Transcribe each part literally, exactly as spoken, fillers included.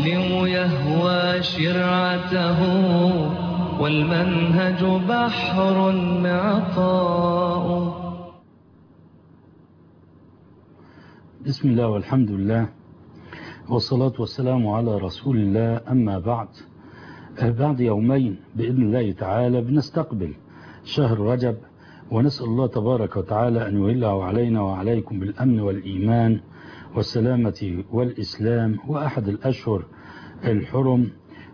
المسلم يهوى شرعته والمنهج بحر معطاء. بسم الله والحمد لله والصلاة والسلام على رسول الله. أما بعد، بعد يومين بإذن الله تعالى بنستقبل شهر رجب، ونسأل الله تبارك وتعالى أن يهله علينا وعليكم بالأمن والإيمان والسلامة والإسلام وأحد الأشهر الحرم،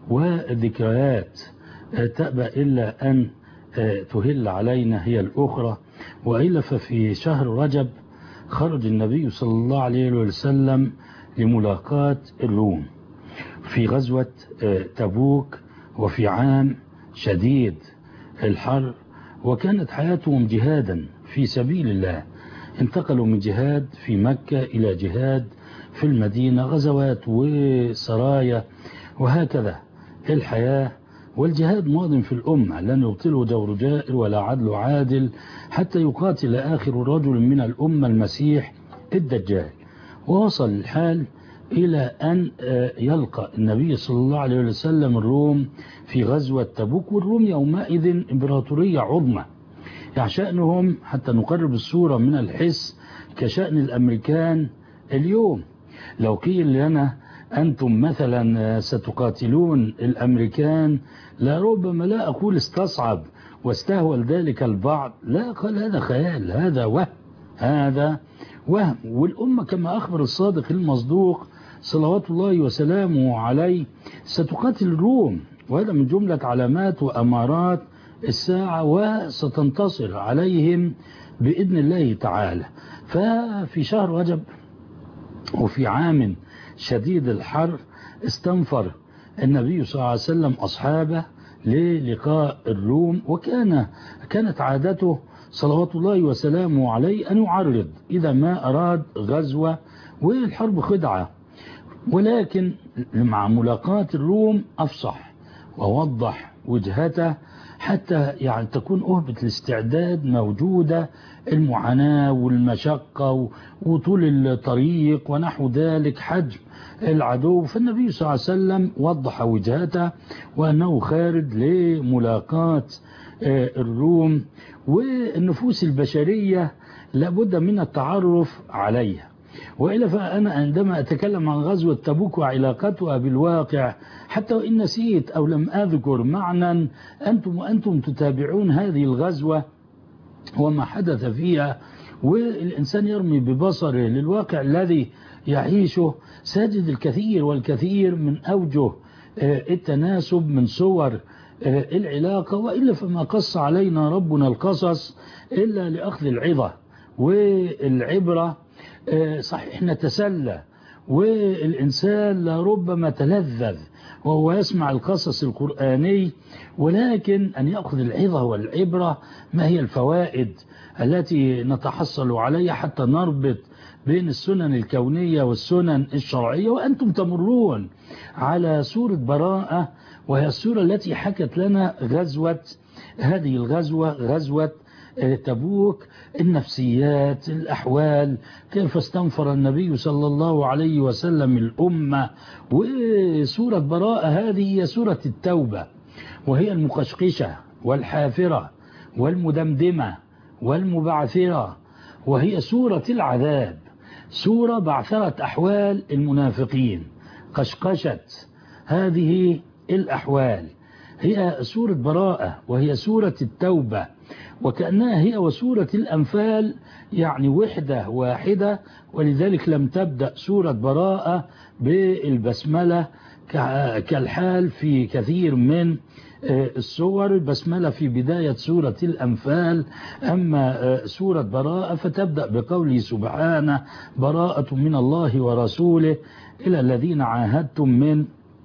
وذكريات تأبى إلا أن تهل علينا هي الأخرى. وإلا ففي شهر رجب خرج النبي صلى الله عليه وسلم لملاقاة الروم في غزوة تبوك، وفي عام شديد الحر، وكانت حياتهم جهادا في سبيل الله. انتقلوا من جهاد في مكة إلى جهاد في المدينة، غزوات وسرايا، وهكذا الحياة. والجهاد ماض في الأمة، لن يبطله جور جائر ولا عدل عادل حتى يقاتل آخر رجل من الأمة المسيح الدجال. ووصل الحال إلى أن يلقى النبي صلى الله عليه وسلم الروم في غزوة تبوك. والروم يومئذ إمبراطورية عظمى، يعني شأنهم حتى نقرب الصورة من الحس كشأن الأمريكان اليوم. لو قيل لنا أنتم مثلا ستقاتلون الأمريكان، لربما لا أقول استصعب واستهول ذلك البعض، لا، قال هذا خيال، هذا وهم، هذا وهم. والأمة كما أخبر الصادق المصدوق صلوات الله وسلامه عليه ستقاتل الروم، وهذا من جملة علامات وأمارات الساعة، وستنتصر عليهم بإذن الله تعالى. ففي شهر رجب وفي عام شديد الحر استنفر النبي صلى الله عليه وسلم أصحابه للقاء الروم، وكان كانت عادته صلوات الله وسلامه عليه أن يعرض إذا ما أراد غزوة، والحرب خدعة. ولكن مع ملاقاة الروم أفصح ووضح وجهته حتى يعني تكون أهبة الاستعداد موجودة، المعاناة والمشقة وطول الطريق ونحو ذلك، حجم العدو. فالنبي صلى الله عليه وسلم وضح وجهته وأنه خارج لملاقاة الروم، والنفوس البشرية لابد من التعرف عليها. وإلا فأنا عندما أتكلم عن غزوة تبوك وعلاقتها بالواقع، حتى وإن نسيت أو لم أذكر معنى أنتم وأنتم تتابعون هذه الغزوة وما حدث فيها، والإنسان يرمي ببصره للواقع الذي يعيشه، سيجد الكثير والكثير من أوجه التناسب من صور العلاقة. وإلا فما قص علينا ربنا القصص إلا لأخذ العظة والعبرة. صحيح نتسلى، والإنسان لربما تلذذ وهو يسمع القصص القرآني، ولكن أن يأخذ العظة والعبرة، ما هي الفوائد التي نتحصل عليها حتى نربط بين السنن الكونية والسنن الشرعية. وأنتم تمرون على سورة براءة، وهي السورة التي حكت لنا غزوة هذه الغزوة غزوة تبوك، النفسيات، الأحوال، كيف استنفر النبي صلى الله عليه وسلم الأمة. وسورة براءة هذه هي سورة التوبة، وهي المقشقشة والحافرة والمدمدمة والمبعثرة، وهي سورة العذاب، سورة بعثرة أحوال المنافقين، قشقشت هذه الأحوال. هي سورة براءة وهي سورة التوبة، وكأنها هي وسورة الأنفال يعني وحدة واحدة. ولذلك لم تبدأ سورة براءة بالبسملة كالحال في كثير من السور. البسملة في بداية سورة الأنفال، أما سورة براءة فتبدأ بقوله سبحانه: براءة من الله ورسوله إلى الذين عاهدتم من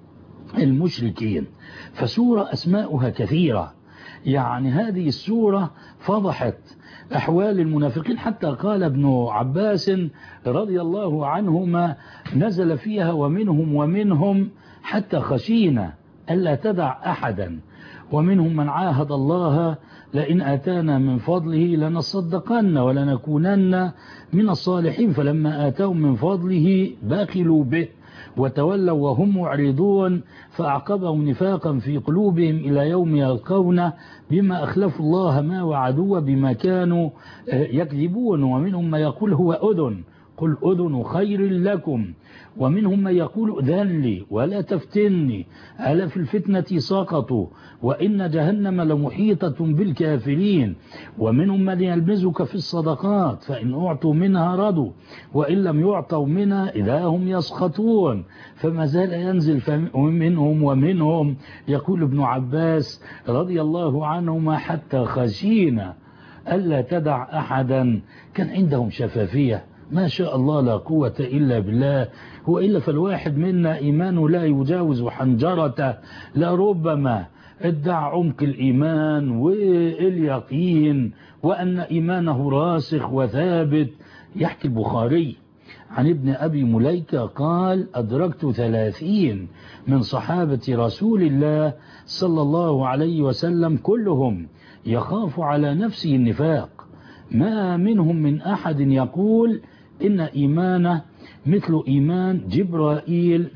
المشركين. فسورة أسماؤها كثيرة، يعني هذه السورة فضحت أحوال المنافقين، حتى قال ابن عباس رضي الله عنهما: نزل فيها ومنهم ومنهم حتى خشينا ألا تدع أحدا، ومنهم من عاهد الله لئن آتانا من فضله لنصدقن ولنكونن من الصالحين، فلما آتاهم من فضله بخلوا به وتولوا وهم معرضون فأعقبهم نفاقا في قلوبهم إلى يوم يلقونه بما أخلفوا الله ما وعدوه بما كانوا يكذبون. ومنهم من يقول هو أذن قل أذن خير لكم، ومنهم من يقول أذن لي ولا تفتني ألا في الفتنة سقطوا وإن جهنم لمحيطة بالكافرين. ومنهم من يلمزك في الصدقات فإن أعطوا منها رضوا وإن لم يعطوا منها إذا هم يسخطون. فما زال ينزل منهم ومنهم يقول ابن عباس رضي الله عنهما حتى خشينا ألا تدع أحدا. كان عندهم شفافية ما شاء الله لا قوة إلا بالله، وإلا فالواحد منا إيمانه لا يجاوز حنجرته، لربما ادعى عمق الإيمان واليقين وأن إيمانه راسخ وثابت. يحكي البخاري عن ابن أبي مليكة قال أدركت ثلاثين من صحابة رسول الله صلى الله عليه وسلم كلهم يخاف على نفسه النفاق، ما منهم من أحد يقول إن إيمانه مثل إيمان جبرائيل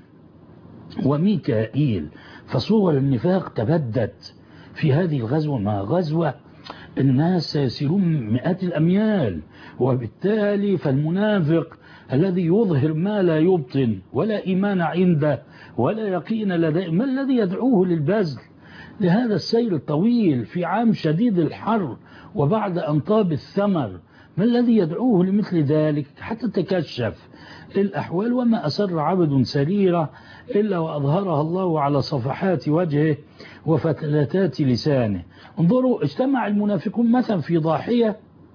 وميكائيل. فصور النفاق تبدت في هذه الغزوة. ما غزوة الناس سيسيرون مئات الأميال، وبالتالي فالمنافق الذي يظهر ما لا يبطن ولا إيمان عنده ولا يقين لديه، ما الذي يدعوه للبذل لهذا السير الطويل في عام شديد الحر وبعد أن طاب الثمر؟ ما الذي يدعوه لمثل ذلك حتى تكشف الأحوال؟ وما أسر عبد سريرة إلا وأظهرها الله على صفحات وجهه وفتلتات لسانه. انظروا اجتمع المنافقون مثلا في ضاحية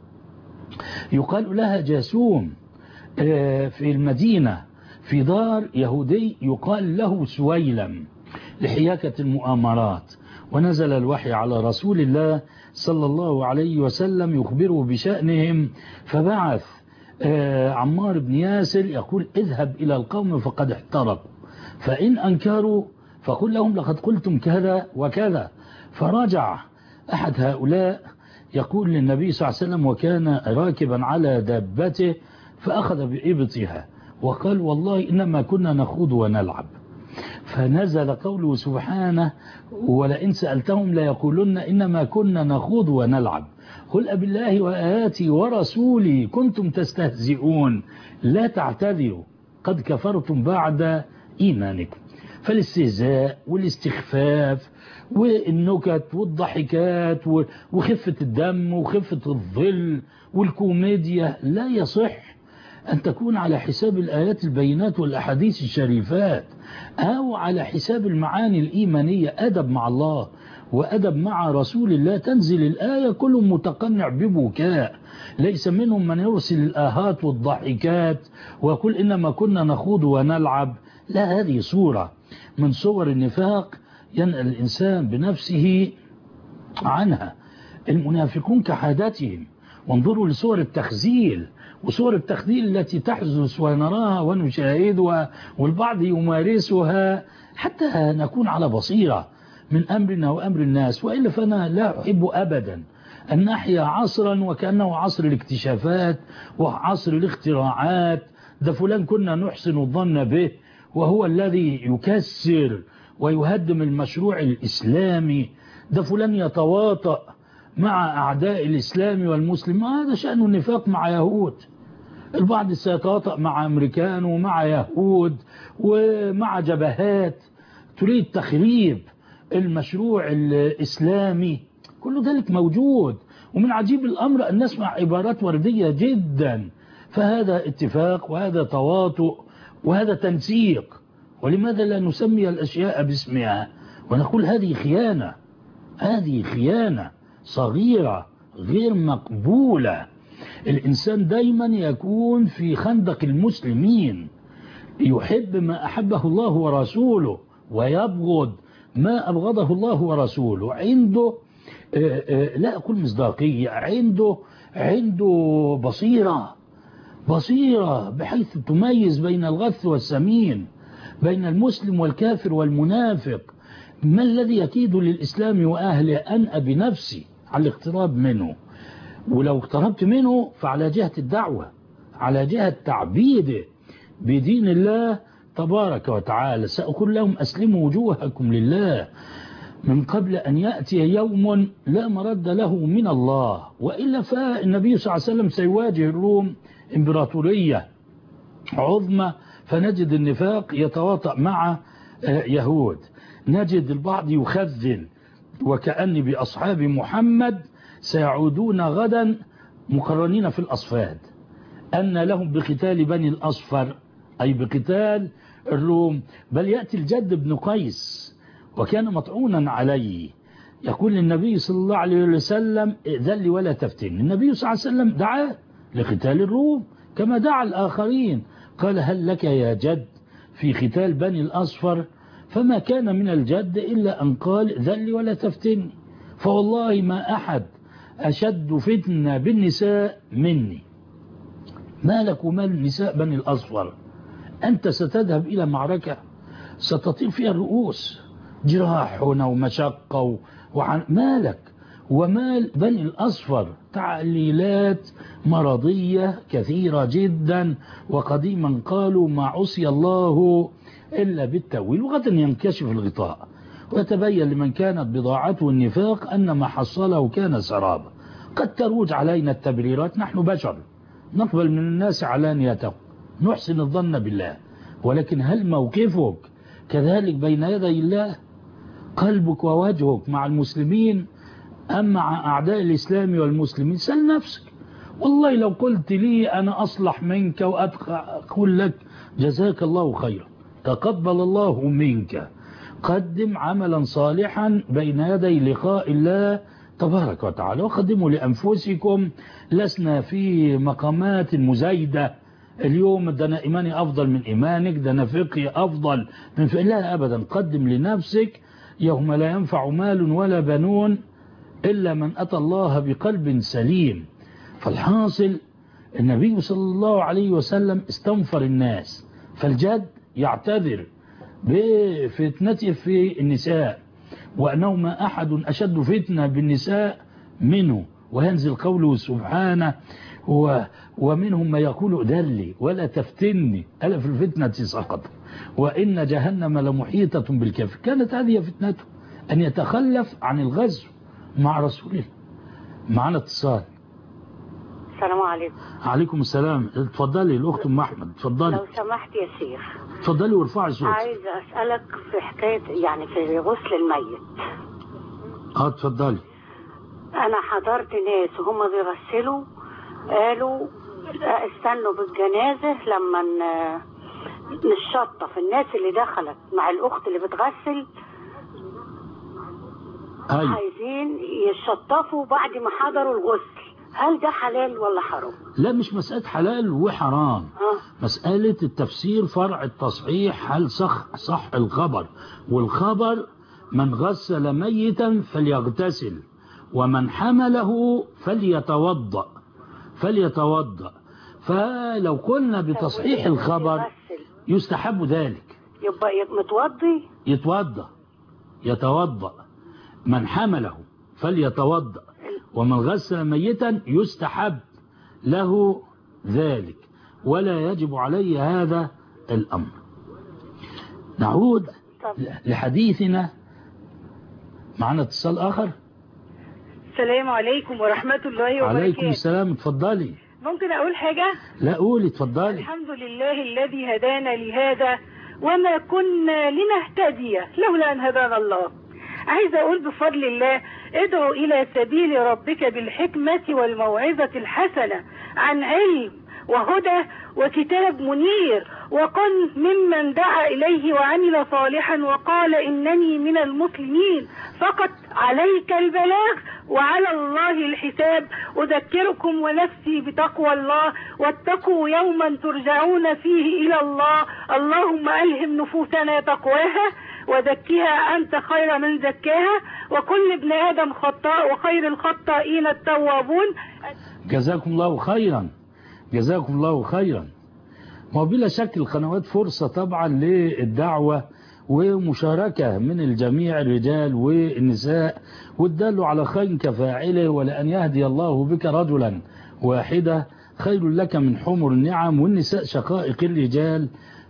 يقال لها جاسوم في المدينة في دار يهودي يقال له سويلم لحياكة المؤامرات، ونزل الوحي على رسول الله صلى الله عليه وسلم يخبره بشأنهم، فبعث عمار بن ياسر يقول اذهب إلى القوم فقد احترقوا فإن أنكروا فقل لهم لقد قلتم كذا وكذا. فرجع أحد هؤلاء يقول للنبي صلى الله عليه وسلم وكان راكبا على دابته فأخذ بإبطها وقال والله إنما كنا نخوض ونلعب. فنزل قوله سبحانه ولئن سألتهم ليقولن إنما كنا نخوض ونلعب قل أبالله وآياته ورسولي كنتم تستهزئون لا تعتذروا قد كفرتم بعد إيمانكم. فالاستهزاء والاستخفاف والنكت والضحكات وخفة الدم وخفة الظل والكوميديا لا يصح أن تكون على حساب الآيات البينات والأحاديث الشريفات أو على حساب المعاني الإيمانية. أدب مع الله وأدب مع رسول الله. تنزل الآية كل متقنع ببكاء، ليس منهم من يرسل الآهات والضحكات ويقول إنما كنا نخوض ونلعب. لا، هذه صورة من صور النفاق ينأل الإنسان بنفسه عنها. المنافقون كحادتهم، وانظروا لصور التخزيل وصور التخذيل التي تحدث ونراها ونشاهدها والبعض يمارسها حتى نكون على بصيرة من أمرنا وأمر الناس. وإلا فأنا لا أحب أبدا أن نحيا عصرا وكأنه عصر الاكتشافات وعصر الاختراعات. ده فلان كنا نحسن الظن به وهو الذي يكسر ويهدم المشروع الإسلامي. ده فلان يتواطأ مع أعداء الإسلام والمسلم. هذا شأن النفاق مع يهود. البعض سيتواطأ مع أمريكان ومع يهود ومع جبهات تريد تخريب المشروع الإسلامي. كل ذلك موجود، ومن عجيب الأمر أن نسمع عبارات وردية جدا. فهذا اتفاق وهذا تواطؤ وهذا تنسيق. ولماذا لا نسمي الأشياء باسمها ونقول هذه خيانة؟ هذه خيانة صغيرة غير مقبولة. الإنسان دايما يكون في خندق المسلمين، يحب ما أحبه الله ورسوله ويبغض ما أبغضه الله ورسوله. عنده لا أقول مصداقية، عنده عنده بصيرة بصيرة بحيث تميز بين الغث والسمين، بين المسلم والكافر والمنافق. ما الذي يكيد للإسلام وأهله؟ أنأى بنفسي على الاقتراب منه، ولو اقتربت منه فعلى جهة الدعوة، على جهة تعبيده بدين الله تبارك وتعالى سأقول لهم أسلموا وجوهكم لله من قبل أن يأتي يوم لا مرد له من الله، وإلا فالنبي صلى الله عليه وسلم سيواجه الروم إمبراطورية عظمى، فنجد النفاق يتواطأ مع يهود، نجد البعض يخذل وكأن بأصحاب محمد سيعودون غدا مقرنين في الأصفاد، أن لهم بقتال بني الأصفر أي بقتال الروم. بل يأتي الجد بن قيس وكان مطعونا عليه يقول للنبي صلى الله عليه وسلم ائذن لي ولا تفتن. النبي صلى الله عليه وسلم دعاه لقتال الروم كما دعا الآخرين، قال هل لك يا جد في قتال بني الأصفر؟ فما كان من الجد إلا أن قال ائذن لي ولا تفتني. فوالله ما أحد أشد فتنة بالنساء مني. ما لك ومال نساء بني الأصفر؟ أنت ستذهب إلى معركة ستطير فيها الرؤوس، جراح هنا ومشقة وعن مالك ومال بني الأصفر. تعليلات مرضية كثيرة جدا، وقديما قالوا ما عصي الله إلا بالتأويل، وغدا ينكشف الغطاء ويتبين لمن كانت بضاعته النفاق أن ما حصله كان سرابا. قد تروج علينا التبريرات، نحن بشر نقبل من الناس علانيتهم، نحسن الظن بالله، ولكن هل موقفك كذلك بين يدي الله؟ قلبك ووجهك مع المسلمين أم مع أعداء الإسلام والمسلمين؟ سل نفسك. والله لو قلت لي أنا أصلح منك وأقول لك جزاك الله خيرا، تقبل الله منك، قدم عملا صالحا بين يدي لقاء الله تبارك وتعالى، وقدموا لأنفسكم. لسنا في مقامات مزايدة اليوم ده أنا إيماني أفضل من إيمانك، ده أنا فقهي أفضل من فقه، لا أبدا. قدم لنفسك يوم لا ينفع مال ولا بنون إلا من أتى الله بقلب سليم. فالحاصل النبي صلى الله عليه وسلم استنفر الناس، فالجد يعتذر بفتنته في النساء وأنه ما أحد أشد فتنة بالنساء منه، وينزل قوله سبحانه ومنهم ما يقول ذلي ولا تفتني ألا في الفتنة سقط وإن جهنم لمحيطة بالكافر. كانت هذه فتنته أن يتخلف عن الغزو مع رسول الله. معنا اتصال. السلام عليكم. عليكم السلام. اتفضلي الأخت أم أحمد، اتفضلي لو سمحت يا شيخ. اتفضلي وارفعي صوتك. عايزة أسألك في حكاية يعني في غسل الميت. اه اتفضلي. أنا حضرت ناس وهم بيغسلوا قالوا استنوا بالجنازة لما نشطف الناس اللي دخلت مع الأخت اللي بتغسل. أي. عايزين يشطفوا بعد ما حضروا الغسل. هل ده حلال ولا حرام؟ لا مش مسألة حلال وحرام. أه؟ مسألة التفسير فرع التصحيح. هل صح صح الخبر؟ والخبر من غسل ميتا فليغتسل ومن حمله فليتوضأ فليتوضأ. فلو قلنا بتصحيح الخبر يستحب ذلك. يبقى متوضي يتوضأ يتوضأ من حمله فليتوضأ ومن غسل ميتا يستحب له ذلك ولا يجب عليه هذا الأمر. نعود لحديثنا. معنا اتصال آخر. السلام عليكم ورحمة الله وبركاته. عليكم السلام. اتفضلي. ممكن أقول حاجة؟ لا قولي اتفضلي. الحمد لله الذي هدانا لهذا وما كنا لنهتدي لولا أن هدانا الله. عايزة أقول بفضل الله ادعو إلى سبيل ربك بالحكمة والموعظة الحسنة عن علم وهدى وكتاب منير، وكن ممن دعا إليه وعمل صالحا وقال إنني من المسلمين، فقط عليك البلاغ وعلى الله الحساب. أذكركم ونفسي بتقوى الله واتقوا يوما ترجعون فيه إلى الله. اللهم ألهم نفوسنا تقواها وزكها أنت خير من زكاها، وكل ابن آدم خطاء وخير الخطائين التوابون. جزاكم الله خيرا جزاكم الله خيرا. وبلا شك القنوات فرصة طبعا للدعوة ومشاركة من الجميع الرجال والنساء، والدال على خير كفاعله، ولأن يهدي الله بك رجلا واحدة خير لك من حمر النعم. والنساء شقائق الرجال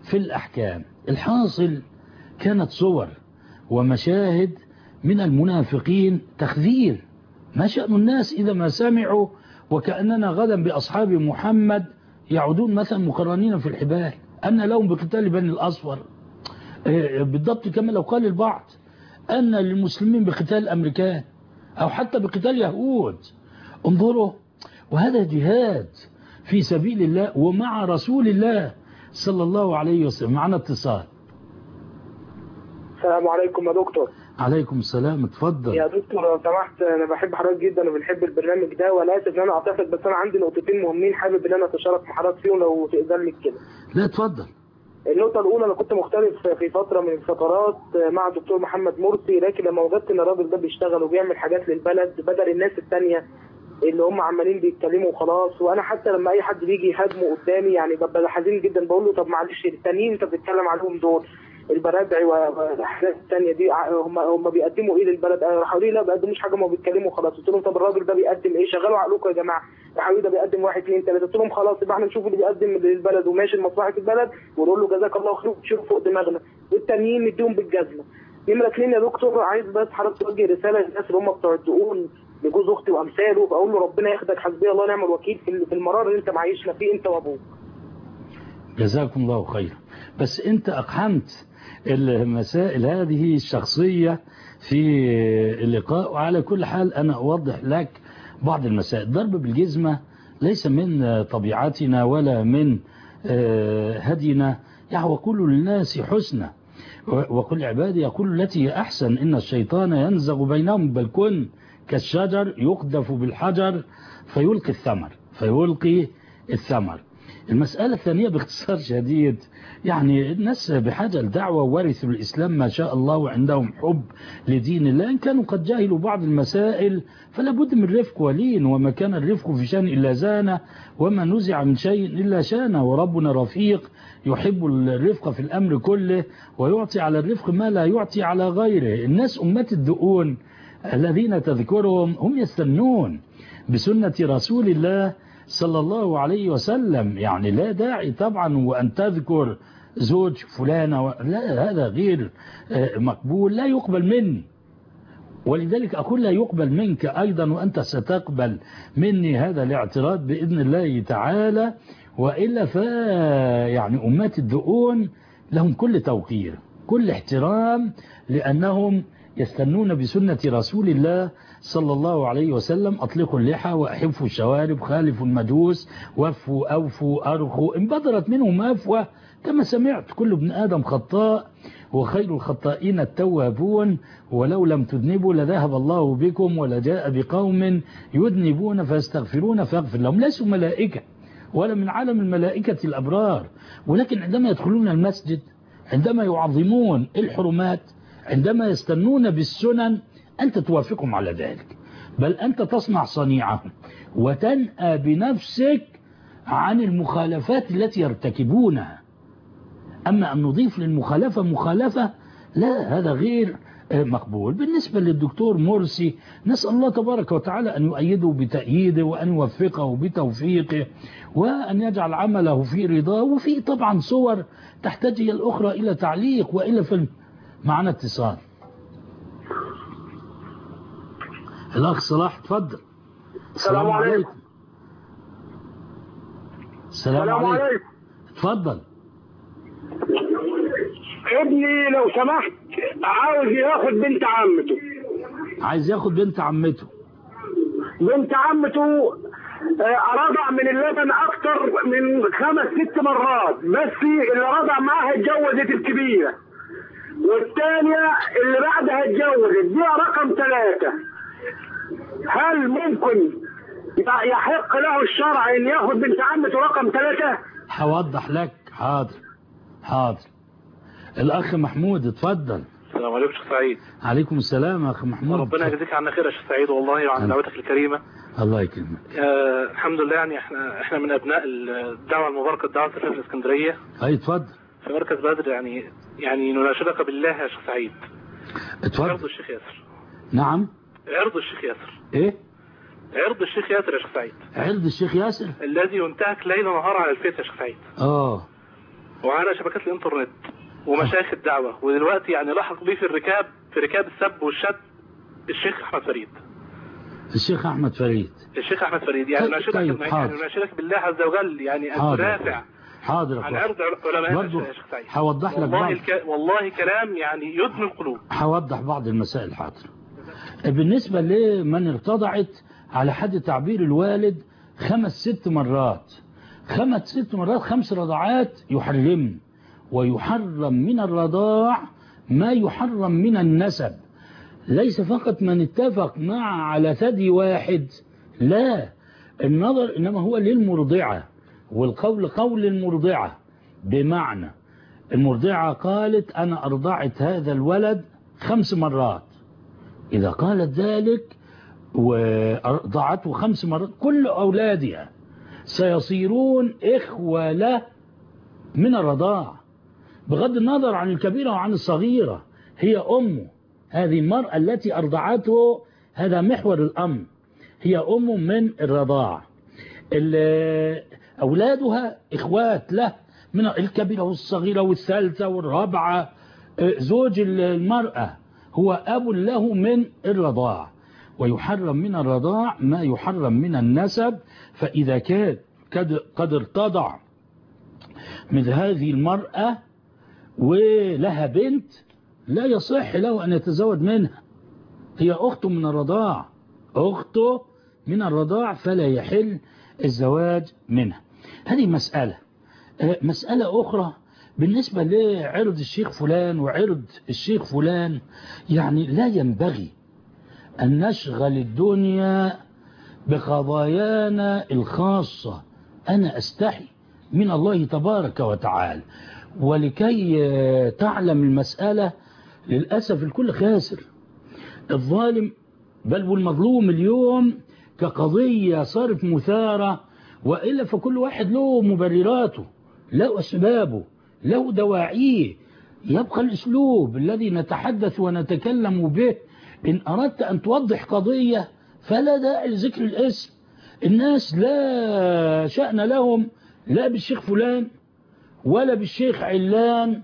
في الأحكام. الحاصل كانت صور ومشاهد من المنافقين تخذيل. ما شأن الناس إذا ما سمعوا وكأننا غدا بأصحاب محمد يعودون مثلا مقرنين في الحبال، أن لهم بقتال بني الأصفر، بالضبط كما لو قال البعض أن للمسلمين بقتال الأمريكان أو حتى بقتال يهود. انظروا، وهذا جهاد في سبيل الله ومع رسول الله صلى الله عليه وسلم. معنا اتصال. السلام عليكم يا دكتور. عليكم السلام، اتفضل يا دكتور لو سمحت، انا بحب حضرتك جدا وبنحب البرنامج ده، وانا اسف ان انا قاطعتك، بس انا عندي نقطتين مهمين حابب ان انا اتشارك مع حضرتك فيهم لو تقدر لي كده. لا اتفضل. النقطة الأولى، أنا كنت مختلف في فترة من الفترات مع الدكتور محمد مرسي، لكن لما وجدت إن الراجل ده بيشتغل وبيعمل حاجات للبلد بدل الناس التانية اللي هم عمالين بيتكلموا وخلاص. وأنا حتى لما أي حد بيجي يهاجمه قدامي يعني ببقى حزين جدا، بقول له طب معلش التانيين أنت بتتكلم عليهم دول البرادعي والحاجات الثانيه دي هم هم بيقدموا ايه للبلد؟ راحوا لي لا ما بيقدموش حاجه، ما بيتكلموا خلاص. قلت لهم طب الراجل ده بيقدم ايه؟ شغلوا عقلكم يا جماعه. راحوا لي ده بيقدم واحد اثنين ثلاثه. قلت لهم خلاص يبقى احنا نشوف اللي بيقدم للبلد وماشي لمصلحه البلد ونقول له جزاك الله خير وتشوف فوق دماغنا، والتانيين نديهم بالجزمه. نمره اثنين يا دكتور، عايز بس حضرتك توجه رساله للناس اللي هم بتوع الدقون لجوز اختي وامثاله، بقول له ربنا ياخدك حسبي الله ونعم الوكيل في المرار اللي انت معيشنا فيه انت وابوك. جزاكم الله خير. بس انت اقحمت المسائل هذه الشخصية في اللقاء، وعلى كل حال أنا أوضح لك بعض المسائل. ضرب بالجزمة ليس من طبيعتنا ولا من هدينا، يعني وكل الناس حسنى وكل عبادي يقول التي هي أحسن، إن الشيطان ينزغ بينهم بل كن كالشجر يقذف بالحجر فيلقي الثمر فيلقي الثمر. المسألة الثانية باختصار شديد، يعني الناس بحاجة لدعوة ورثوا الإسلام ما شاء الله وعندهم حب لدين الله. إن كانوا قد جاهلوا بعض المسائل فلا بد من رفق ولين، وما كان الرفق في شان إلا زانه وما نزع من شيء إلا شانه، وربنا رفيق يحب الرفق في الأمر كله ويعطي على الرفق ما لا يعطي على غيره. الناس أمة الدؤون الذين تذكرهم هم يستنون بسنة رسول الله صلى الله عليه وسلم، يعني لا داعي طبعا وأن تذكر زوج فلانة و... لا، هذا غير مقبول، لا يقبل مني. ولذلك أقول لا يقبل منك أيضا وأنت ستقبل مني هذا الاعتراض بإذن الله تعالى. وإلا ف يعني أمات الدؤون لهم كل توقير كل احترام، لأنهم يستنون بسنة رسول الله صلى الله عليه وسلم. أطلقوا اللحى وأحفوا الشوارب، خالفوا المجوس، وفوا أوفوا أرخوا، إن بدرت منهم أفوى كما سمعت. كل ابن آدم خطاء وخير الخطائين التوابون، ولو لم تذنبوا لذهب الله بكم ولجاء بقوم يذنبون فيستغفرون فيغفر لهم. ليسوا ملائكة ولا من عالم الملائكة الأبرار، ولكن عندما يدخلون المسجد، عندما يعظمون الحرمات، عندما يستنون بالسنن، أنت توافقهم على ذلك، بل أنت تصنع صنيعهم وتنأى بنفسك عن المخالفات التي يرتكبونها. أما أن نضيف للمخالفة مخالفة، لا، هذا غير مقبول. بالنسبة للدكتور مرسي، نسأل الله تبارك وتعالى أن يؤيده بتأييده وأن يوفقه بتوفيقه وأن يجعل عمله في رضاه. وفي طبعا صور تحتاج هي الأخرى إلى تعليق وإلى فيلم. معنا اتصال. الأخ صلاح تفضل. السلام عليكم. السلام عليكم. تفضل. ابني لو سمحت عاوز ياخد بنت عمته. عايز ياخد بنت عمته. بنت عمته رضع من اللبن اكتر من خمس ست مرات، بس اللي رضع معاها اتجوزت الكبيره، والثانيه اللي بعدها اتجوزت دي رقم ثلاثه. هل ممكن يحق له الشرع ان ياخد بنت عمته رقم ثلاثه؟ هوضح لك. حاضر حاضر. الأخ محمود اتفضل. السلام عليكم شيخ سعيد. عليكم السلام أخ محمود. ربنا يجزيك عنا خير يا شيخ سعيد والله وعن دعوتك الكريمة. الله يكرمك. آه الحمد لله، يعني احنا احنا من أبناء الدعوة المباركة، الدعوة السلفية في الإسكندرية. أي اتفضل. في مركز بدر، يعني يعني نناشدك بالله يا شيخ سعيد. اتفضل. عرض الشيخ ياسر. نعم. عرض الشيخ ياسر. إيه؟ عرض الشيخ ياسر يا شيخ سعيد. عرض الشيخ ياسر الذي ينتهك ليل نهار على الفيس يا شيخ سعيد. اه وعلى شبكات الانترنت ومشايخ الدعوة، ودلوقتي يعني لحق بيه في الركاب في ركاب السب والشتم الشيخ أحمد فريد. الشيخ أحمد فريد الشيخ أحمد فريد يعني ناشدك طيب يعني ناشدك بالله عز وجل يعني أن تدافع حاضر عن عرض علماء يا شيخ سعيد. هوضح لك والله بعض الك... والله كلام يعني يدمي القلوب. هوضح بعض المسائل. حاضر. بالنسبة لمن ارتضعت على حد تعبير الوالد خمس ست مرات خمس ست مرات خمس رضعات يحرم، ويحرم من الرضاع ما يحرم من النسب. ليس فقط من اتفق مع على ثدي واحد، لا، النظر إنما هو للمرضعة، والقول قول المرضعة، بمعنى المرضعة قالت أنا أرضعت هذا الولد خمس مرات، إذا قالت ذلك وأرضعته خمس مرات كل أولادها سيصيرون إخوة له من الرضاع، بغض النظر عن الكبيرة وعن الصغيرة، هي أمه. هذه المرأة التي أرضعته هذا محور الأمر، هي أم من الرضاع. أولادها إخوات له من الكبيرة والصغيرة والثالثة والرابعة. زوج المرأة هو أب له من الرضاع، ويحرم من الرضاع ما يحرم من النسب. فإذا كان قد ارتضع من هذه المرأة ولها بنت لا يصح له أن يتزوج منها، هي أخته من الرضاع، أخته من الرضاع، فلا يحل الزواج منها. هذه مسألة. مسألة أخرى بالنسبة لعرض الشيخ فلان وعرض الشيخ فلان، يعني لا ينبغي أن نشغل الدنيا بقضايانا الخاصة. أنا أستحي من الله تبارك وتعالى. ولكي تعلم المسألة، للأسف الكل خاسر، الظالم بل والمظلوم اليوم كقضية صارت مثارة، وإلا فكل واحد له مبرراته، له أسبابه، له دواعيه. يبقى الأسلوب الذي نتحدث ونتكلم به. إن أردت أن توضح قضية فلا داعي لذكر الاسم. الناس لا شأن لهم لا بالشيخ فلان ولا بالشيخ علان،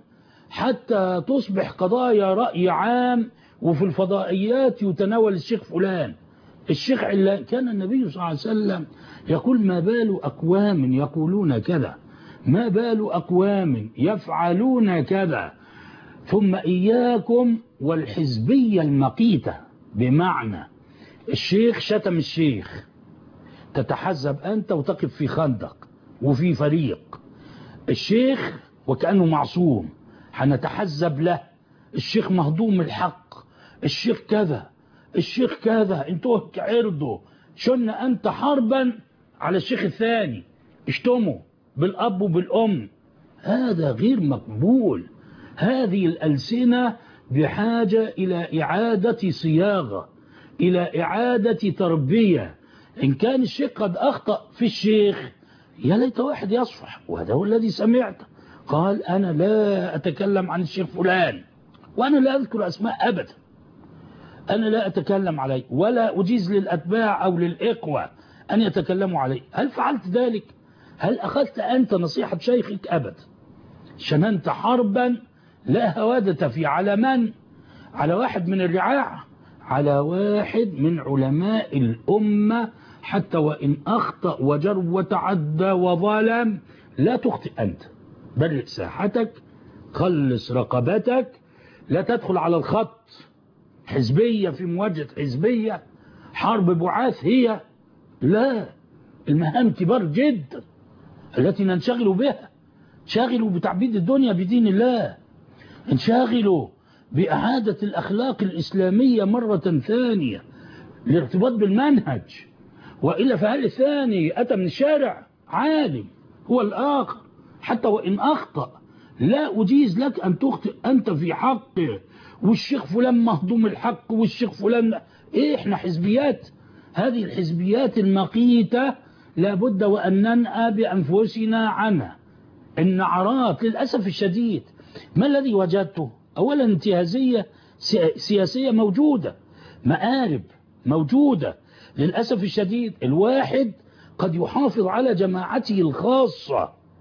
حتى تصبح قضايا رأي عام وفي الفضائيات يتناول الشيخ فلان الشيخ علان. كان النبي صلى الله عليه وسلم يقول ما بال أقوام يقولون كذا، ما بال أقوام يفعلون كذا. ثم إياكم والحزبية المقيتة، بمعنى الشيخ شتم الشيخ، تتحزب أنت وتقف في خندق وفي فريق. الشيخ وكأنه معصوم هنتحزب له، الشيخ مهضوم الحق، الشيخ كذا، الشيخ كذا، انتهك عرضه، شن أنت حربا على الشيخ الثاني، اشتمه بالأب وبالأم. هذا غير مقبول. هذه الألسنة بحاجة إلى إعادة صياغة، إلى إعادة تربية. إن كان الشيخ قد أخطأ في الشيخ يا ليت واحد يصفح. وهذا هو الذي سمعته، قال أنا لا أتكلم عن الشيخ فلان، وأنا لا أذكر أسماء أبدا، أنا لا أتكلم عليه ولا أجيز للأتباع أو للإخوة أن يتكلموا عليه. هل فعلت ذلك؟ هل أخذت أنت نصيحة شيخك؟ أبدا. شننت حربا لا هوادة في، على من؟ على واحد من الرعاع، على واحد من علماء الأمة، حتى وإن أخطأ وجر وتعدى وظلم لا تخطئ أنت. برئ ساحتك، خلص رقبتك، لا تدخل على الخط. حزبية في مواجهة حزبية، حرب بعاث هي، لا. المهام كبار جدا التي ننشغل بها. شاغلوا بتعبيد الدنيا بدين الله، انشغلوا بإعادة الأخلاق الإسلامية مرة ثانية، الارتباط بالمنهج. وإلا فهل الثاني أتى من الشارع عالم هو الآخر، حتى وإن أخطأ لا أجيز لك أن تخطئ أنت في حقه، والشيخ فلان مهضوم الحق والشيخ فلان إيه. إحنا حزبيات، هذه الحزبيات المقيتة لابد وأن ننأى بأنفسنا عنها. النعرات للأسف الشديد ما الذي وجدته؟ أولا انتهازية سياسية موجودة، مآرب موجودة للأسف الشديد. الواحد قد يحافظ على جماعته الخاصة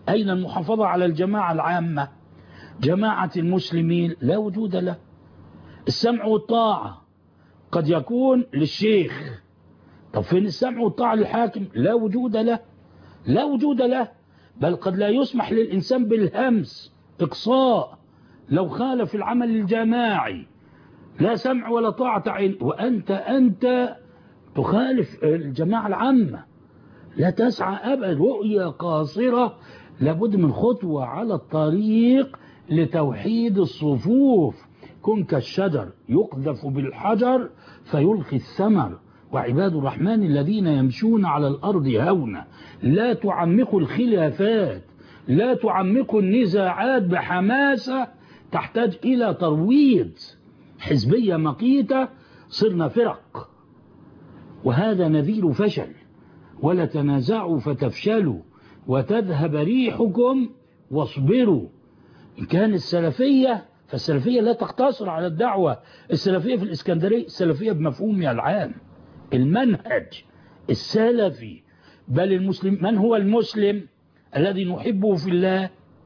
أين المحافظة على الجماعة العامة؟ جماعة المسلمين لا وجود له. السمع والطاعة قد يكون للشيخ، طب فين السمع والطاعة للحاكم؟ لا وجود له، لا وجود له. بل قد لا يسمح للإنسان بالهمس، إقصاء لو خالف العمل الجماعي، لا سمع ولا طاعة عين، وأنت أنت تخالف الجماعة العامة. لا تسعى أبدا، رؤية قاصرة، لابد من خطوة على الطريق لتوحيد الصفوف. كن كالشجر يقذف بالحجر فيلقي الثمر، وعباد الرحمن الذين يمشون على الأرض هونا. لا تعمقوا الخلافات، لا تعمقوا النزاعات بحماسة تحتاج إلى ترويض. حزبية مقيتة، صرنا فرق، وهذا نذير فشل. ولا تنازعوا فتفشلوا وتذهب ريحكم واصبروا. إن كان السلفية فالسلفية لا تقتصر على الدعوة السلفية في الإسكندرية، السلفية بمفهومها العام، المنهج السلفي. بل المسلم، من هو المسلم الذي نحبه في الله؟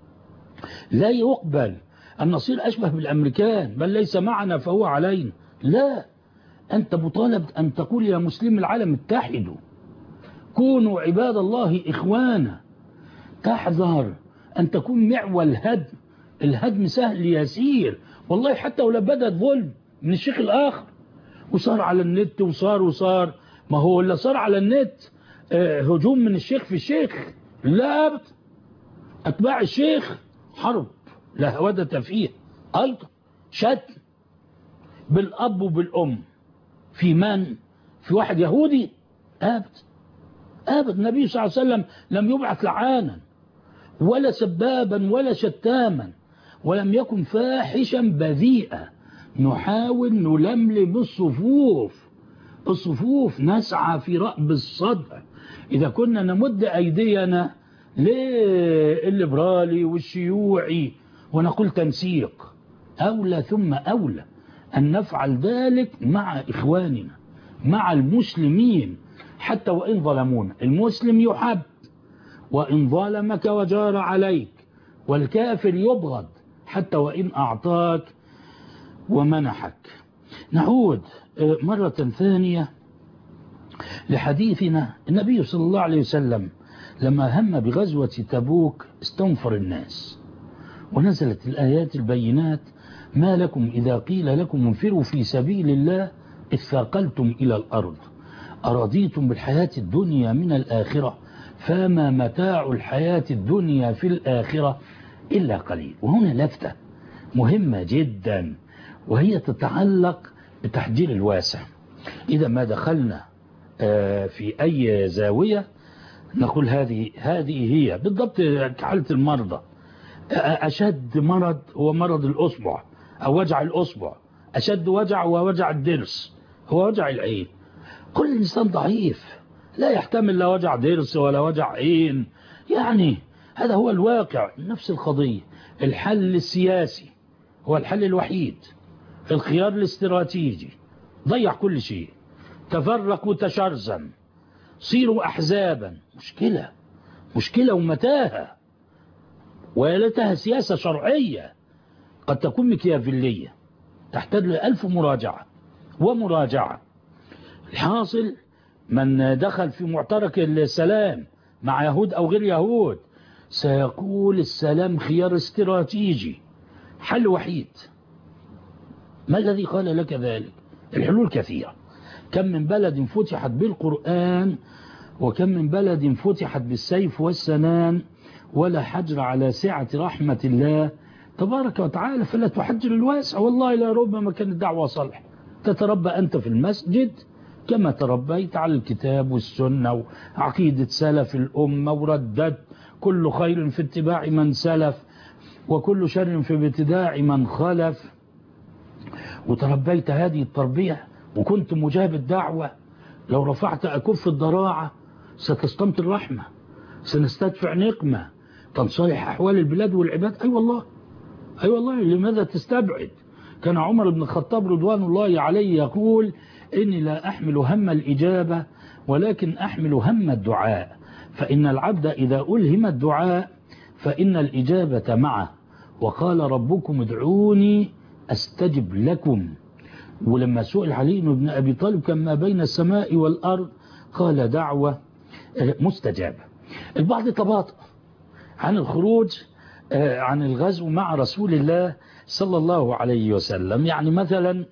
لا يقبل أن نصير أشبه بالأمريكان، بل ليس معنا فهو علينا. لا، أنت مطالب أن تقول يا مسلم العالم اتحدوا، كونوا عباد الله إخوانا. تحذر أن تكون معول هدم. الهدم سهل يسير والله، حتى ولو بدأ ظلم من الشيخ الآخر وصار على النت وصار وصار ما هو اللي صار على النت هجوم من الشيخ في الشيخ. لا أبدا، أتباع الشيخ حرب لا هودة فيه، أيضا شتم بالأب وبالأم. في من؟ في واحد يهودي؟ أبدا أبدا. النبي صلى الله عليه وسلم لم يبعث لعانا ولا سبابا ولا شتاما، ولم يكن فاحشا بذيئا. نحاول نلملم الصفوف، الصفوف نسعى في رأب الصدع. إذا كنا نمد أيدينا للليبرالي والشيوعي ونقول تنسيق، أولى ثم أولى أن نفعل ذلك مع إخواننا، مع المسلمين، حتى وإن ظلمونا. المسلم يحب وإن ظلمك وجار عليك، والكافر يبغض حتى وإن أعطاك ومنحك. نعود مرة ثانية لحديثنا. النبي صلى الله عليه وسلم لما هم بغزوة تبوك استنفر الناس، ونزلت الآيات البينات: ما لكم إذا قيل لكم انفروا في سبيل الله اثاقلتم إلى الأرض أرضيتم بالحياة الدنيا من الآخرة فما متاع الحياة الدنيا في الآخرة إلا قليل. وهنا لفتة مهمة جدا، وهي تتعلق بتحجير الواسع. إذا ما دخلنا في أي زاوية نقول هذه هذه هي بالضبط كحالة المرضى. أشد مرض هو مرض الأصبع أو وجع الأصبع، أشد وجع هو وجع الضرس، هو وجع العين. كل إنسان ضعيف لا يحتمل لا وجع ضرس ولا وجع عين، يعني هذا هو الواقع. نفس القضية. الحل السياسي هو الحل الوحيد، الخيار الاستراتيجي. ضيع كل شيء، تفرق وتشرذم، صيروا أحزابا. مشكلة مشكلة ومتاهة، ولتها سياسة شرعية قد تكون مكيافيلية تحتاج لألف مراجعة ومراجعة. الحاصل من دخل في معترك السلام مع يهود أو غير يهود سيقول السلام خيار استراتيجي، حل وحيد. ما الذي قال لك ذلك؟ الحلول كثيرة. كم من بلد فتحت بالقرآن، وكم من بلد فتحت بالسيف والسنان، ولا حجر على سعة رحمة الله تبارك وتعالى. فلا تحجر الواسع. والله لا ربما كانت دعوة صالحة. تتربى أنت في المسجد كما تربيت على الكتاب والسنة وعقيدة سلف الأمة، وردت كل خير في اتباع من سلف وكل شر في ابتداع من خلف، وتربيت هذه التربية وكنت مجاب الدعوة. لو رفعت أكف الضراعة ستستمطر رحمة، سنستدفع نقمة، تنصلح أحوال البلاد والعباد. أي أيوة والله أي أيوة والله. لماذا تستبعد؟ كان عمر بن الخطاب رضوان الله عليه يقول: إني لا أحمل هم الإجابة ولكن أحمل هم الدعاء، فإن العبد إذا ألهم الدعاء فإن الإجابة معه، وقال ربكم ادعوني أستجب لكم. ولما سئل علي بن أبي طالب كان ما بين السماء والأرض قال دعوة مستجابة. البعض تباطأ عن الخروج عن الغزو مع رسول الله صلى الله عليه وسلم. يعني مثلا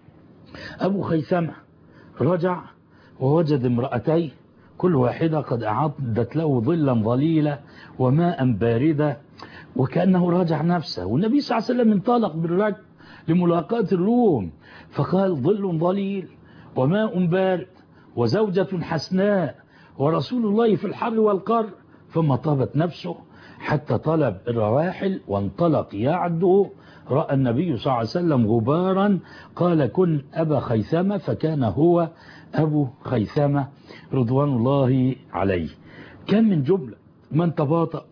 أبو خيثمة رجع ووجد امرأتين كل واحدة قد أعدت له ظلا ظليلا وماء باردة وكأنه راجع نفسه، والنبي صلى الله عليه وسلم انطلق بالركب لملاقاة الروم فقال ظل ظليل وماء بارد وزوجة حسناء ورسول الله في الحر والقر، ثم طابت نفسه حتى طلب الرواحل وانطلق يعدو. رأى النبي صلى الله عليه وسلم غبارا قال كن أبا خيثمة، فكان هو أبو خيثمة رضوان الله عليه. كان من جملة من تباطأ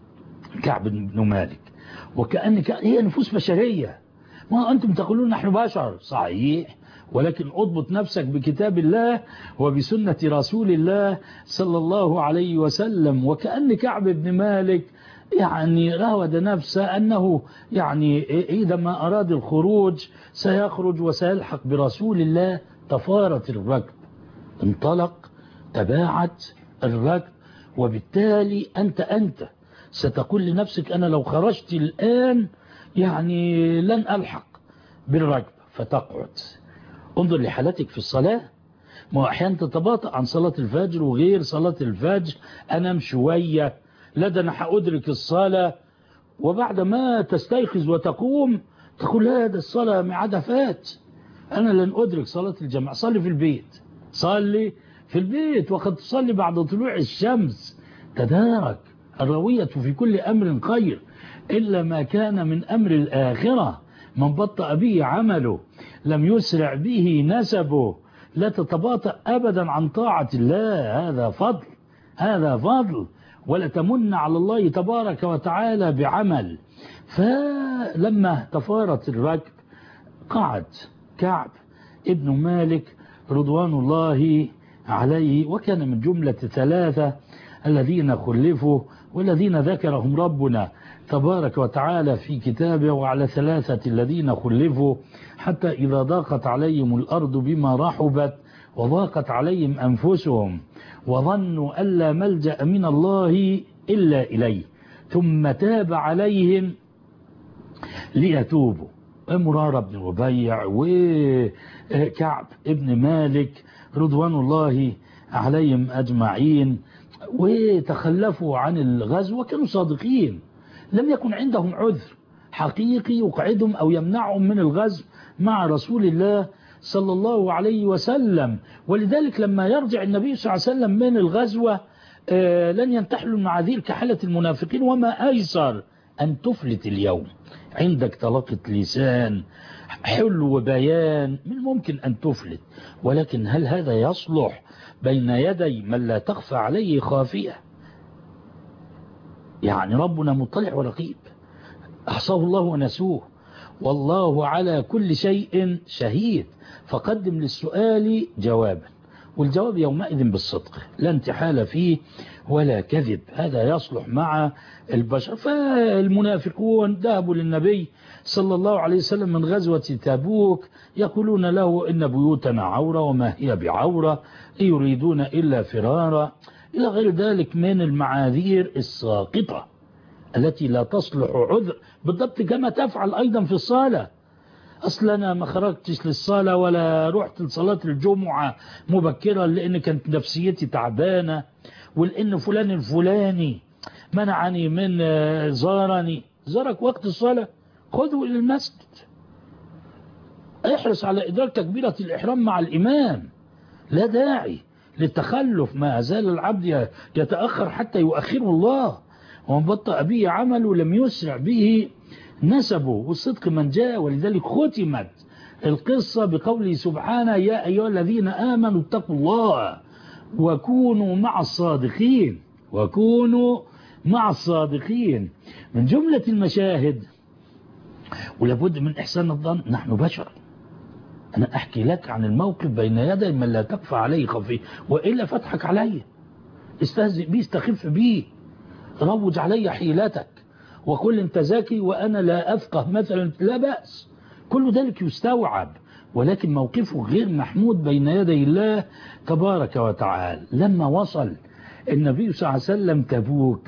كعب بن مالك، وكأن هي نفوس بشرية. ما أنتم تقولون نحن بشر، صحيح، ولكن اضبط نفسك بكتاب الله وبسنة رسول الله صلى الله عليه وسلم. وكأن كعب بن مالك يعني راود نفسه أنه يعني إذا ما أراد الخروج سيخرج وسيلحق برسول الله. تفارت الركب، انطلق، تباعت الركب، وبالتالي أنت أنت ستقول لنفسك أنا لو خرجت الآن يعني لن ألحق بالركب فتقعد. انظر لحالتك في الصلاة، ما أحيانا تتباطأ عن صلاة الفجر وغير صلاة الفجر، أنام شوية لا ده أنا هأدرك الصلاة، وبعد ما تستيقظ وتقوم تقول لا ده الصلاة ميعادها فات، أنا لن أدرك صلاة الجماعة. صلي في البيت، صلي في البيت وقد تصلي بعد طلوع الشمس. تدارك، الروية في كل أمر خير إلا ما كان من أمر الآخرة. من بطأ به عمله لم يسرع به نسبه. لا تتباطأ أبدا عن طاعة الله، هذا فضل، هذا فضل. ولا تمن على الله تبارك وتعالى بعمل. فلما تفارت الركب قعد كعب ابن مالك رضوان الله عليه، وكان من جملة ثلاثة الذين خلفوا والذين ذكرهم ربنا تبارك وتعالى في كتابه، وعلى ثلاثة الذين خلفوا حتى إذا ضاقت عليهم الأرض بما رحبت وضاقت عليهم أنفسهم وظنوا أن لا ملجأ من الله إلا إليه ثم تاب عليهم ليتوبوا. مرارة بن ربيع وكعب ابن مالك رضوان الله عليهم أجمعين وتخلفوا عن الغزو وكانوا صادقين، لم يكن عندهم عذر حقيقي يقعدهم أو يمنعهم من الغزو مع رسول الله صلى الله عليه وسلم. ولذلك لما يرجع النبي صلى الله عليه وسلم من الغزوة لن ينتحلوا المعاذير كحالة المنافقين. وما أيسر أن تفلت اليوم، عندك طلاقة لسان حلو وبيان، من ممكن أن تفلت، ولكن هل هذا يصلح بين يدي من لا تخفى عليه خافية؟ يعني ربنا مطلع ورقيب، أحصاه الله ونسوه، والله على كل شيء شهيد. فقدم للسؤال جوابا، والجواب يومئذ بالصدق لا انتحال فيه ولا كذب. هذا يصلح مع البشر. فالمنافقون ذهبوا للنبي صلى الله عليه وسلم من غزوة تبوك يقولون له إن بيوتنا عورة وما هي بعورة، يريدون إلا فرارا، إلى غير ذلك من المعاذير الساقطة التي لا تصلح عذر، بالضبط كما تفعل أيضا في الصلاة. أصلا أنا ما خرجتش للصلاة ولا رحت لصلاة الجمعة مبكرا لأن كانت نفسيتي تعبانة، ولأن فلان الفلاني منعني من زارني. زارك وقت الصلاة خذه إلى المسجد، احرص على إدراك تكبيرة الإحرام مع الإمام، لا داعي للتخلف. ما زال العبد يتأخر حتى يؤخره الله، ومن بطأ به عمله لم يسرع به نسبه. والصدق من جاء. ولذلك ختمت القصة بقوله سبحانه يا أيها الذين آمنوا اتقوا الله وكونوا مع الصادقين، وكونوا مع الصادقين. من جملة المشاهد، ولابد من إحسان الظن، نحن بشر. أنا أحكي لك عن الموقف بين يدي من لا تخفى عليه خفية، وإلا فتحك علي، استهزئ بي، استخف بي، روج علي حيلتك وقل انت ذكي وأنا لا أفقه مثلا، لا بأس، كل ذلك يستوعب، ولكن موقفه غير محمود بين يدي الله تبارك وتعالى. لما وصل النبي صلى الله عليه وسلم تبوك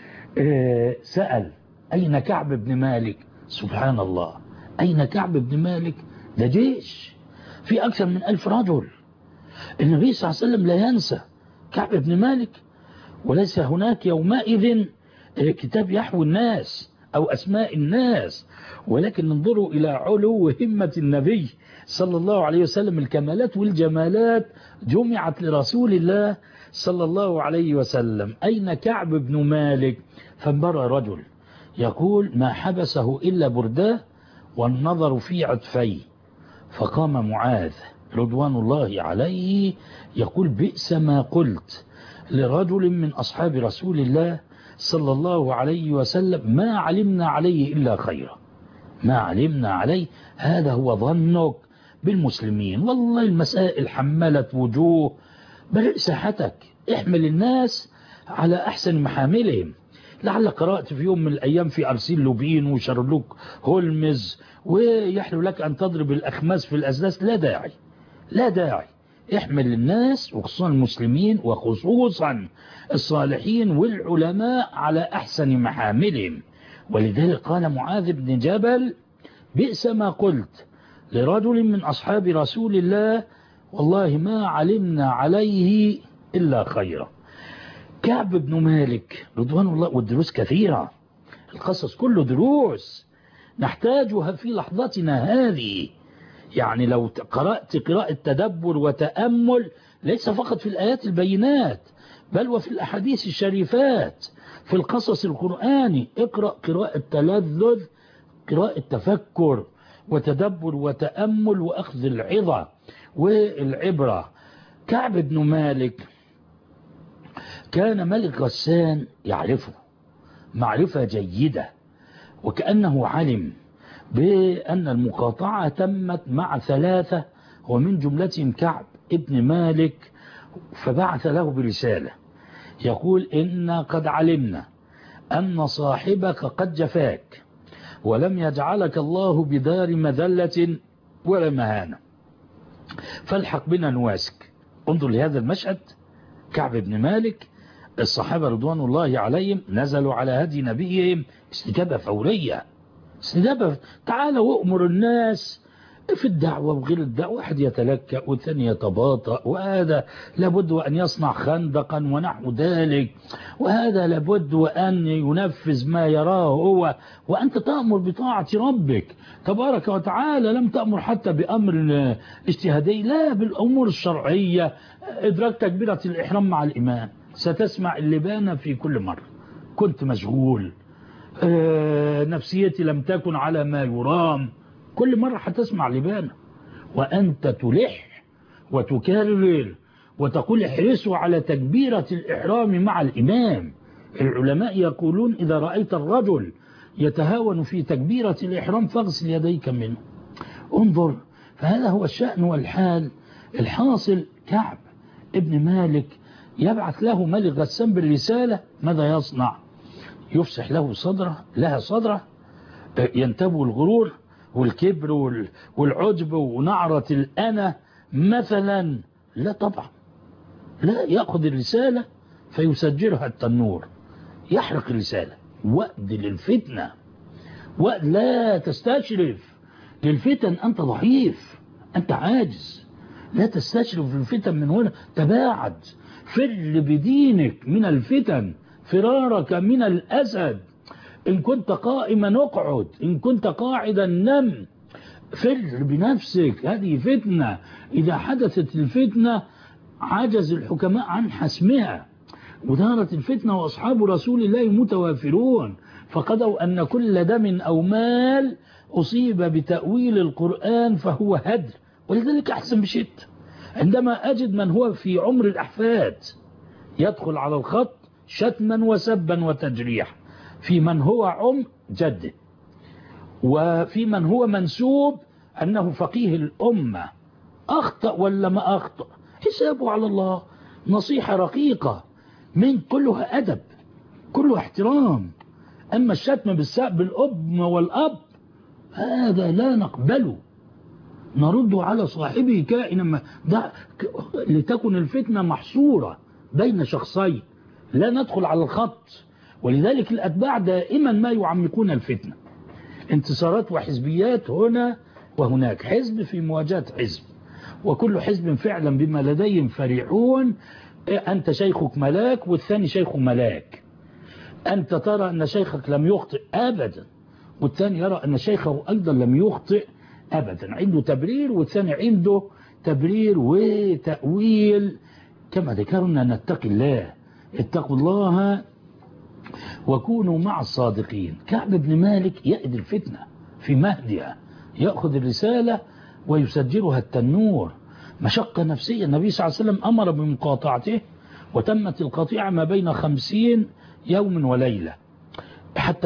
سأل أين كعب بن مالك؟ سبحان الله، أين كعب بن مالك؟ ده جيش في أكثر من ألف رجل. النبي صلى الله عليه وسلم لا ينسى كعب بن مالك، وليس هناك يومئذ كتاب يحوي الناس أو أسماء الناس، ولكن ننظروا إلى علو همة النبي صلى الله عليه وسلم. الكمالات والجمالات جمعت لرسول الله صلى الله عليه وسلم. أين كعب بن مالك؟ فانبرى رجل يقول ما حبسه إلا برداه والنظر في عطفيه، فقام معاذ رضوان الله عليه يقول بئس ما قلت لرجل من أصحاب رسول الله صلى الله عليه وسلم ما علمنا عليه إلا خيرا، ما علمنا عليه، هذا هو ظنك بالمسلمين. والله المسائل حملت وجوه، بل ساحتك، احمل الناس على أحسن محاملهم. لعل قرأت في يوم من الأيام في أرسيل لوبين وشارلوك هولمز ويحلو لك أن تضرب الأخماس في الأسداس، لا داعي، لا داعي، احمل الناس وخصوصا المسلمين وخصوصا الصالحين والعلماء على أحسن محاملهم. ولذلك قال معاذ بن جبل بئس ما قلت لرجل من أصحاب رسول الله والله ما علمنا عليه إلا خيرا. كعب بن مالك رضوان الله، والدروس كثيرة، القصص كله دروس نحتاجها في لحظتنا هذه. يعني لو قرأت قراءة تدبر وتأمل ليس فقط في الآيات البينات بل وفي الأحاديث الشريفات، في القصص القرآني، اقرأ قراءة تلذذ، قراءة تفكر وتدبر وتأمل وأخذ العظة والعبرة. كعب بن مالك كان ملك غسان يعرفه معرفة جيدة، وكأنه علم بأن المقاطعة تمت مع ثلاثة ومن جملتهم كعب ابن مالك، فبعث له برسالة يقول إن قد علمنا أن صاحبك قد جفاك ولم يجعلك الله بدار مذلة ولا مهانة، فالحق بنا نواسك. انظر لهذا المشهد، كعب بن مالك، الصحابة رضوان الله عليهم نزلوا على هدي نبيهم استجابة فورية، استجابة، تعالى وأمر الناس في الدعوة وغير الدعوة، واحد يتلكأ والثاني يتباطأ، وهذا لابد أن يصنع خندقا ونحو ذلك، وهذا لابد أن ينفذ ما يراه هو، وأنت تأمر بطاعة ربك تبارك وتعالى، لم تأمر حتى بأمر اجتهادي، لا، بالأمور الشرعية. إدراك تكبيرة الإحرام مع الإمام، ستسمع اللبانة في كل مرة، كنت مشغول، نفسيتي لم تكن على ما يرام، كل مرة هتسمع لبانة، وأنت تلح وتكرر وتقول احرصوا على تكبيرة الإحرام مع الإمام. العلماء يقولون إذا رأيت الرجل يتهاون في تكبيرة الإحرام فاغسل يديك منه. انظر، فهذا هو الشأن والحال الحاصل. كعب ابن مالك يبعث له ملك غسان بالرسالة، ماذا يصنع؟ يفسح له صدره، لها صدره، ينتبه الغرور والكبر والعجب ونعرة الأنا مثلا، لا طبعا، لا، يأخذ الرسالة فيسجلها التنور، يحرق الرسالة. وقت للفتنة، وقت لا تستشرف للفتن، أنت ضعيف، أنت عاجز، لا تستشرف للفتن من هنا، تباعد، فر بدينك من الفتن فرارك من الأسد. إن كنت قائما اقعد، إن كنت قاعدا نم، فر بنفسك، هذه فتنة. إذا حدثت الفتنة عجز الحكماء عن حسمها، ودارت الفتنة وأصحاب رسول الله متوافرون، فقدوا أن كل دم أو مال أصيب بتأويل القرآن فهو هدر. ولذلك أحسن بشدة عندما أجد من هو في عمر الأحفاد يدخل على الخط شتما وسبا وتجريح في من هو عم جده، وفي من هو منسوب أنه فقيه الأمة، أخطأ ولا ما أخطأ حسابه على الله. نصيحة رقيقة من كلها أدب، كله احترام. أما الشتم بالأب والأب هذا لا نقبله، نرد على صاحبه كائنا ما ده لتكن الفتنة محصورة بين شخصين، لا ندخل على الخط. ولذلك الأتباع دائما ما يعمقون الفتنة، انتصارات وحزبيات هنا وهناك، حزب في مواجهة حزب، وكل حزب فعلا بما لديهم فرحون. أنت شيخك ملاك والثاني شيخ ملاك، أنت ترى أن شيخك لم يخطئ أبدا والثاني يرى أن شيخه أيضا لم يخطئ أبدا، عنده تبرير والثاني عنده تبرير وتأويل. كما ذكرنا نتقي الله، اتقوا الله وكونوا مع الصادقين. كعب بن مالك يأذي الفتنة في مهدها، يأخذ الرسالة ويسجلها التنور، مشقة نفسية. النبي صلى الله عليه وسلم أمر بمقاطعته وتمت القطيعة ما بين خمسين يوم وليلة، حتى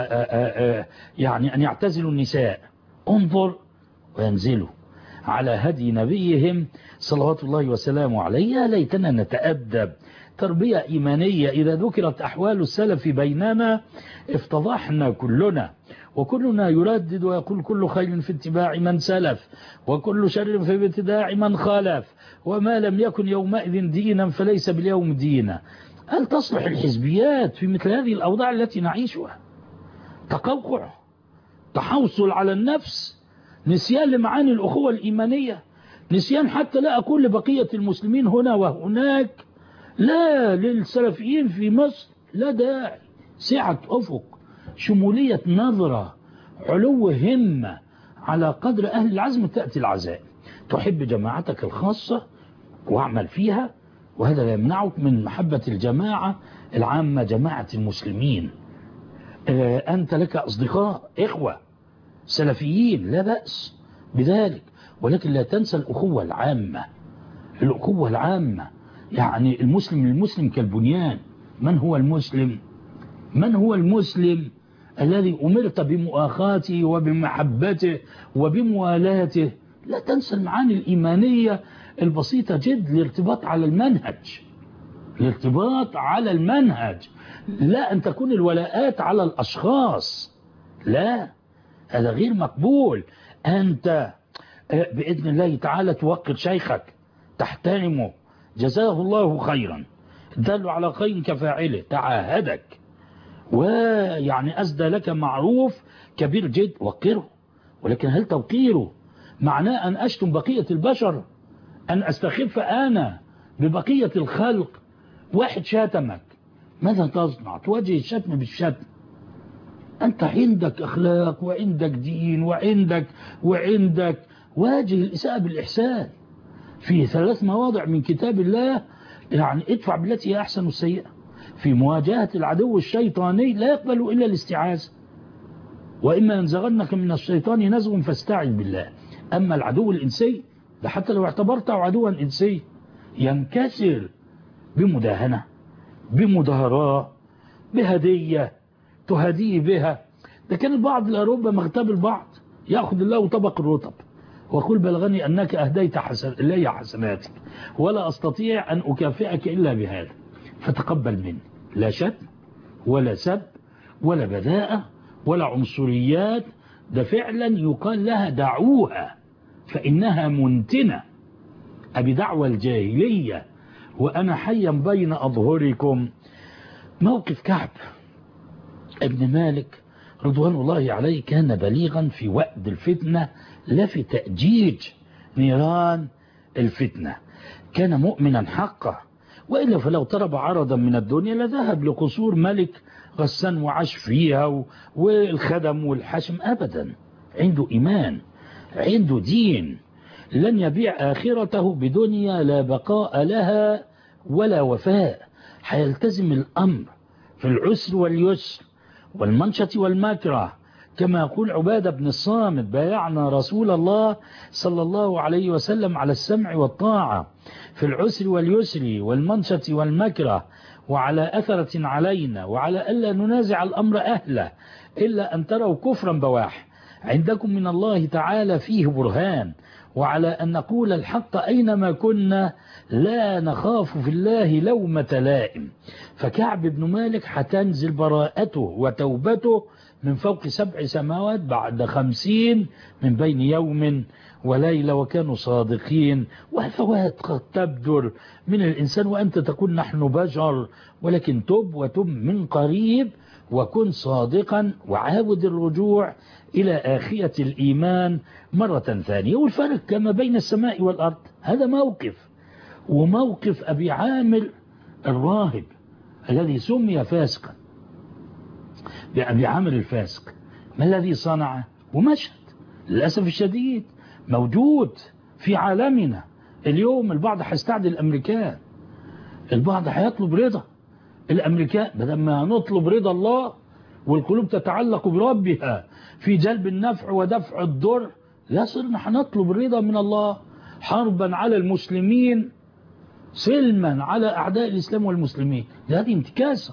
يعني أن يعتزلوا النساء. انظر وينزلوا على هدي نبيهم صلوات الله وسلامه عليه. يا ليتنا نتأدب تربية إيمانية. إذا ذكرت أحوال السلف بيننا افتضحنا كلنا، وكلنا يردد ويقول كل خير في اتباع من سلف وكل شر في ابتداع من خالف، وما لم يكن يومئذ دينا فليس باليوم دينا. هل تصلح الحزبيات في مثل هذه الأوضاع التي نعيشها؟ تقوقع، تحوصل على النفس، نسيان لمعاني الأخوة الإيمانية، نسيان حتى لا أقول لبقية المسلمين هنا وهناك، لا للسلفيين في مصر لا داعي. سعة أفق، شمولية نظرة، علو همة، على قدر أهل العزم تأتي العزائم. تحب جماعتك الخاصة واعمل فيها، وهذا لا يمنعك من محبة الجماعة العامة، جماعة المسلمين. أنت لك أصدقاء إخوة سلفيين لا بأس بذلك، ولكن لا تنسى الأخوة العامة. الأخوة العامة يعني المسلم للمسلم كالبنيان. من هو المسلم؟ من هو المسلم الذي أمرت بمؤاخاته وبمحبته وبموالاته؟ لا تنسى المعاني الإيمانية البسيطة جد، الارتباط على المنهج، الارتباط على المنهج، لا أن تكون الولاءات على الأشخاص، لا، هذا غير مقبول. أنت بإذن الله تعالى توقر شيخك، تحترمه، جزاه الله خيرا، دل على خير كفاعله، تعاهدك ويعني أسدى لك معروف كبير جد، وقره. ولكن هل توقيره معناه أن أشتم بقية البشر، أن أستخف أنا ببقية الخلق؟ واحد شاتمك، ماذا تصنع؟ تواجه الشتم بالشتم. أنت عندك أخلاق وعندك دين وعندك وعندك واجه الإساءة بالإحسان. في ثلاث مواضع من كتاب الله يعني ادفع بالتي هي أحسن السيئة. في مواجهة العدو الشيطاني لا يقبل إلا الاستعاذة، وإما ينزغنك من الشيطان نزغ فاستعذ بالله. أما العدو الإنسي ده حتى لو اعتبرته عدوا إنسي ينكسر بمداهنة، بمداهرة، بهدية تهديه بها. ده كان البعض الأوروبا مغتاب البعض، يأخذ الله طبق الرطب وقل بلغني أنك أهديت حسن إلي حسناتك ولا أستطيع أن أكافئك إلا بهذا، فتقبل مني. لا شتم ولا سب ولا بذاءة ولا عنصريات، ده فعلا يقال لها دعوها فإنها منتنة. أبي دعوة الجاهلية وأنا حيا بين أظهركم. موقف كعب ابن مالك رضوان الله عليه كان بليغا في وقت الفتنة لا في تأجيج نيران الفتنة، كان مؤمنا حقا، وإلا فلو طلب عرضا من الدنيا لذهب لقصور ملك غسان وعاش فيها والخدم والحشم. أبدا، عنده إيمان، عنده دين، لن يبيع آخرته بدنيا لا بقاء لها ولا وفاء. حيلتزم الأمر في العسر واليسر والمنشة والمكره، كما يقول عبادة بن الصامت: بايعنا رسول الله صلى الله عليه وسلم على السمع والطاعة في العسر واليسر والمنشة والمكره، وعلى أثرة علينا، وعلى ألا ننازع الأمر أهله إلا أن تروا كفرا بواح. عندكم من الله تعالى فيه برهان، وعلى أن نقول الحق أينما كنا لا نخاف في الله لومة لائم. فكعب بن مالك حتنزل براءته وتوبته من فوق سبع سماوات بعد خمسين من بين يوم وليلة، وكانوا صادقين. وهفوات قد تبدر من الإنسان وأنت تقول نحن بشر، ولكن تب وتب من قريب وكن صادقا وعاود الرجوع إلى آخية الإيمان مرة ثانية. والفرق كما بين السماء والأرض. هذا موقف، وموقف أبي عامر الراهب الذي سمي فاسقا بأبي عامر الفاسق، ما الذي صنعه؟ ومشهد للأسف الشديد موجود في عالمنا اليوم. البعض هيستعدي الأمريكان، البعض هيطلب رضا الأمريكان بدل ما نطلب رضا الله والقلوب تتعلق بربها في جلب النفع ودفع الضر. لا، صرنا هنطلب الرضا من الله حربا على المسلمين سلما على أعداء الإسلام والمسلمين. هذه انتكاسة.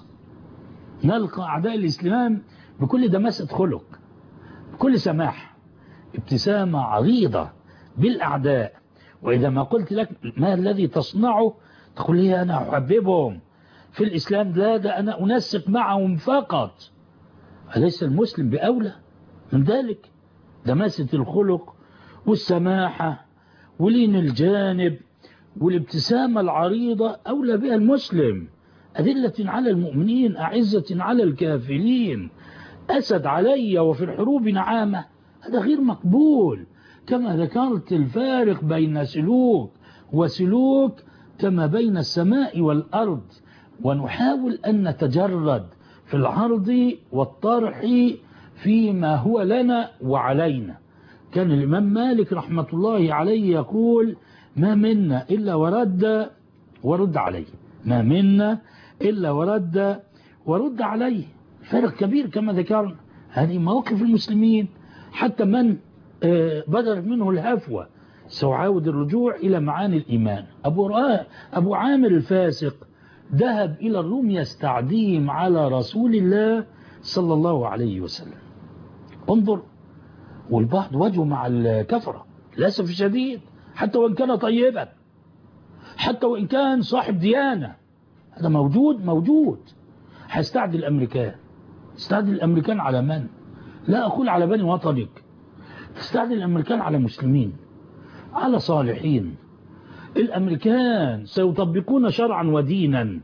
نلقى أعداء الإسلام بكل دماسة خلق، بكل سماح، ابتسامة عريضة بالأعداء. وإذا ما قلت لك ما الذي تصنعه تقول لي أنا أحببهم في الإسلام. لا، ده أنا أنسق معهم فقط. أليس المسلم بأولى من ذلك؟ دماسة الخلق والسماحة ولين الجانب والابتسامة العريضة أولى بها المسلم. أذلة على المؤمنين أعزة على الكافرين، أسد علي وفي الحروب نعامة. هذا غير مقبول. كما ذكرت الفارق بين سلوك وسلوك كما بين السماء والأرض. ونحاول أن نتجرد في العرض والطرح فيما هو لنا وعلينا. كان الإمام مالك رحمة الله عليه يقول ما منا إلا ورد ورد عليه، ما منا إلا ورد ورد عليه. فرق كبير كما ذكرنا. هذه مواقف المسلمين حتى من بدر منه الهفوة سيعاود الرجوع إلى معاني الإيمان. أبو, أبو عامر الفاسق ذهب إلى الروم يستعديهم على رسول الله صلى الله عليه وسلم. انظر، والبعض وجهه مع الكفرة للأسف الشديد، حتى وإن كان طيبا، حتى وإن كان صاحب ديانة. هذا موجود موجود. هيستعدي الأمريكان. استعدي الأمريكان على من؟ لا أقول على بني وطنك، استعدي الأمريكان على مسلمين، على صالحين. الأمريكان سيطبقون شرعا ودينا.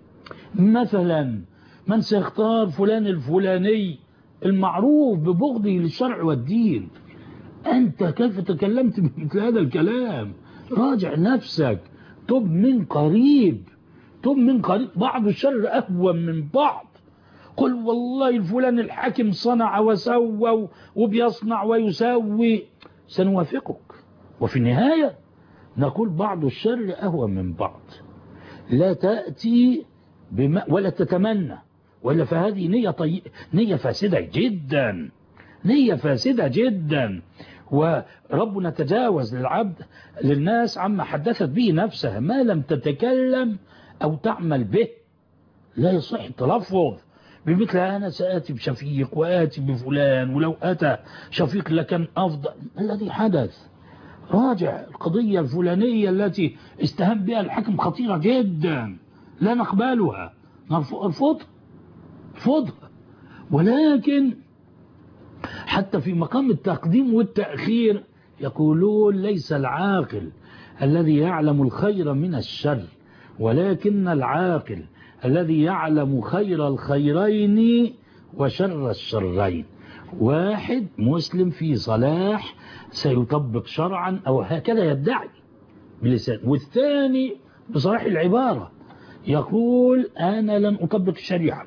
مثلا من سيختار فلان الفلاني المعروف ببغضه للشرع والدين. أنت كيف تكلمت بمثل هذا الكلام؟ راجع نفسك، تب من قريب، تب من قريب. بعض الشر أهون من بعض. قل والله الفلان الحاكم صنع وسوى وبيصنع ويسوي، سنوافقك. وفي النهاية نقول بعض الشر أهون من بعض. لا تأتي بما ولا تتمنى، ولا فهذه نية, طي... نية فاسدة جدا، نية فاسدة جدا. وربنا تجاوز للعبد للناس عما حدثت به نفسها ما لم تتكلم أو تعمل به. لا يصح التلفظ بمثل أنا سآتي بشفيق وآتي بفلان، ولو أتى شفيق لكان أفضل. الذي حدث راجع القضية الفلانية التي استهان بها الحكم خطيرة جدا، لا نقبلها، نرفضها رفضها. ولكن حتى في مقام التقديم والتأخير يقولون ليس العاقل الذي يعلم الخير من الشر، ولكن العاقل الذي يعلم خير الخيرين وشر الشرين. واحد مسلم في صلاح سيطبق شرعا أو هكذا يدعي بلسان، والثاني بصلاح العبارة يقول أنا لن أطبق الشريعة،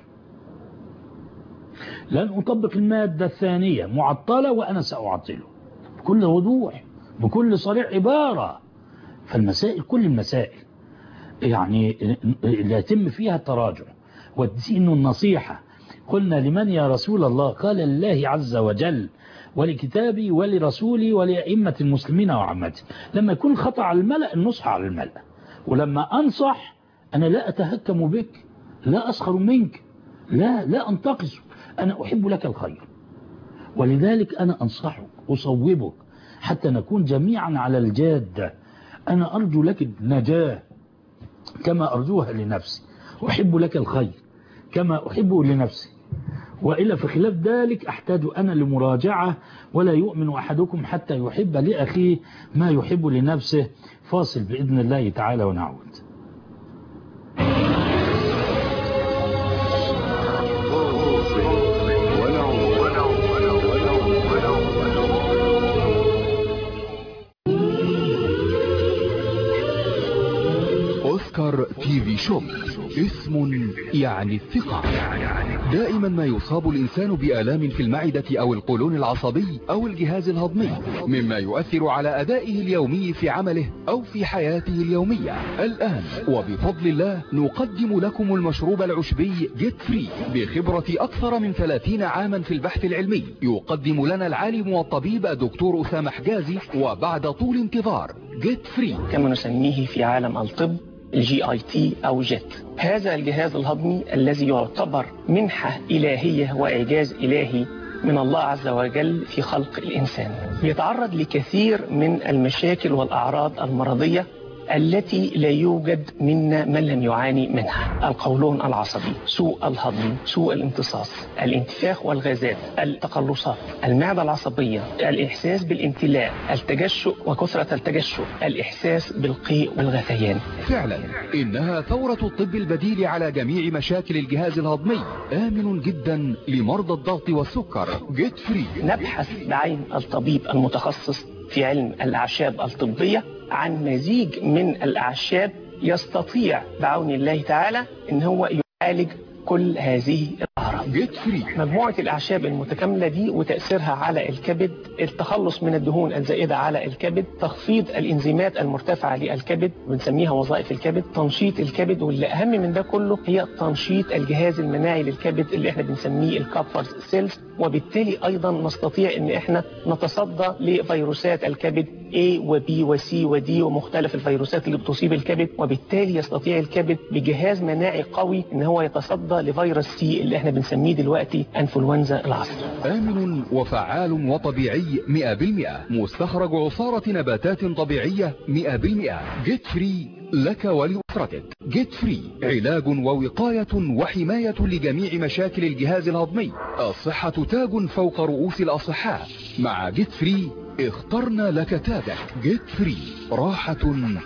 لن أطبق المادة الثانية معطلة وأنا سأعطله بكل وضوح بكل صريح عبارة. فالمسائل كل المسائل يعني لا يتم فيها التراجع. والدين النصيحة. قلنا لمن يا رسول الله؟ قال لله عز وجل ولكتابي ولرسولي ولأئمة المسلمين وعامتهم. لما يكون الخطأ على الملأ النصح على الملأ، ولما أنصح أنا لا أتهكم بك، لا أسخر منك، لا لا أنتقص، أنا أحب لك الخير ولذلك أنا أنصحك أصوبك حتى نكون جميعا على الجادة. أنا أرجو لك النجاة كما أرجوها لنفسي، أحب لك الخير كما أحبه لنفسي، وإلا في خلاف ذلك أحتاج أنا لمراجعة. ولا يؤمن أحدكم حتى يحب لأخيه ما يحب لنفسه. فاصل بإذن الله تعالى ونعود. أوسكار تي في شوب، اسم يعني الثقة. دائما ما يصاب الإنسان بآلام في المعدة أو القولون العصبي أو الجهاز الهضمي، مما يؤثر على أدائه اليومي في عمله أو في حياته اليومية. الآن وبفضل الله نقدم لكم المشروب العشبي جيت فري بخبرة أكثر من ثلاثين عاما في البحث العلمي. يقدم لنا العالم والطبيب الدكتور أسامة حجازي، وبعد طول انتظار جيت فري كما نسميه في عالم الطب الجي اي تي او جيت. هذا الجهاز الهضمي الذي يعتبر منحة إلهية وإعجاز إلهي من الله عز وجل في خلق الإنسان، يتعرض لكثير من المشاكل والأعراض المرضية التي لا يوجد منا من لم يعاني منها: القولون العصبي، سوء الهضم، سوء الامتصاص، الانتفاخ والغازات، التقلصات، المعدة العصبية، الإحساس بالامتلاء، التجشؤ وكثرة التجشؤ، الإحساس بالقيء والغثيان. فعلا إنها ثورة الطب البديل على جميع مشاكل الجهاز الهضمي، آمن جدا لمرضى الضغط والسكر. جيت فري. نبحث بعين الطبيب المتخصص في علم الأعشاب الطبية عن مزيج من الأعشاب يستطيع بعون الله تعالى إن هو يعالج كل هذه الأعراض. جيت فري. مجموعة الأعشاب المتكاملة دي وتأثيرها على الكبد، التخلص من الدهون الزائدة على الكبد، تخفيض الإنزيمات المرتفعة للكبد بنسميها وظائف الكبد، تنشيط الكبد، واللي أهم من ده كله هي تنشيط الجهاز المناعي للكبد اللي احنا بنسميه الكابفرز سيلز، وبالتالي أيضا نستطيع إن احنا نتصدى لفيروسات الكبد A و B و C و D ومختلف الفيروسات اللي بتصيب الكبد، وبالتالي يستطيع الكبد بجهاز مناعي قوي إن هو يتصدى لفيروس سي اللي احنا بنسميه دلوقتي انفلونزا العصر. آمن وفعال وطبيعي مئة بالمئة، مستخرج عصارة نباتات طبيعية مئة بالمئة. جيت فري لك ولأسرتك. جيت فري علاج ووقاية وحماية لجميع مشاكل الجهاز الهضمي. الصحة تاج فوق رؤوس الأصحاء. مع جيت فري اخترنا لك تاجك. جيت فري راحة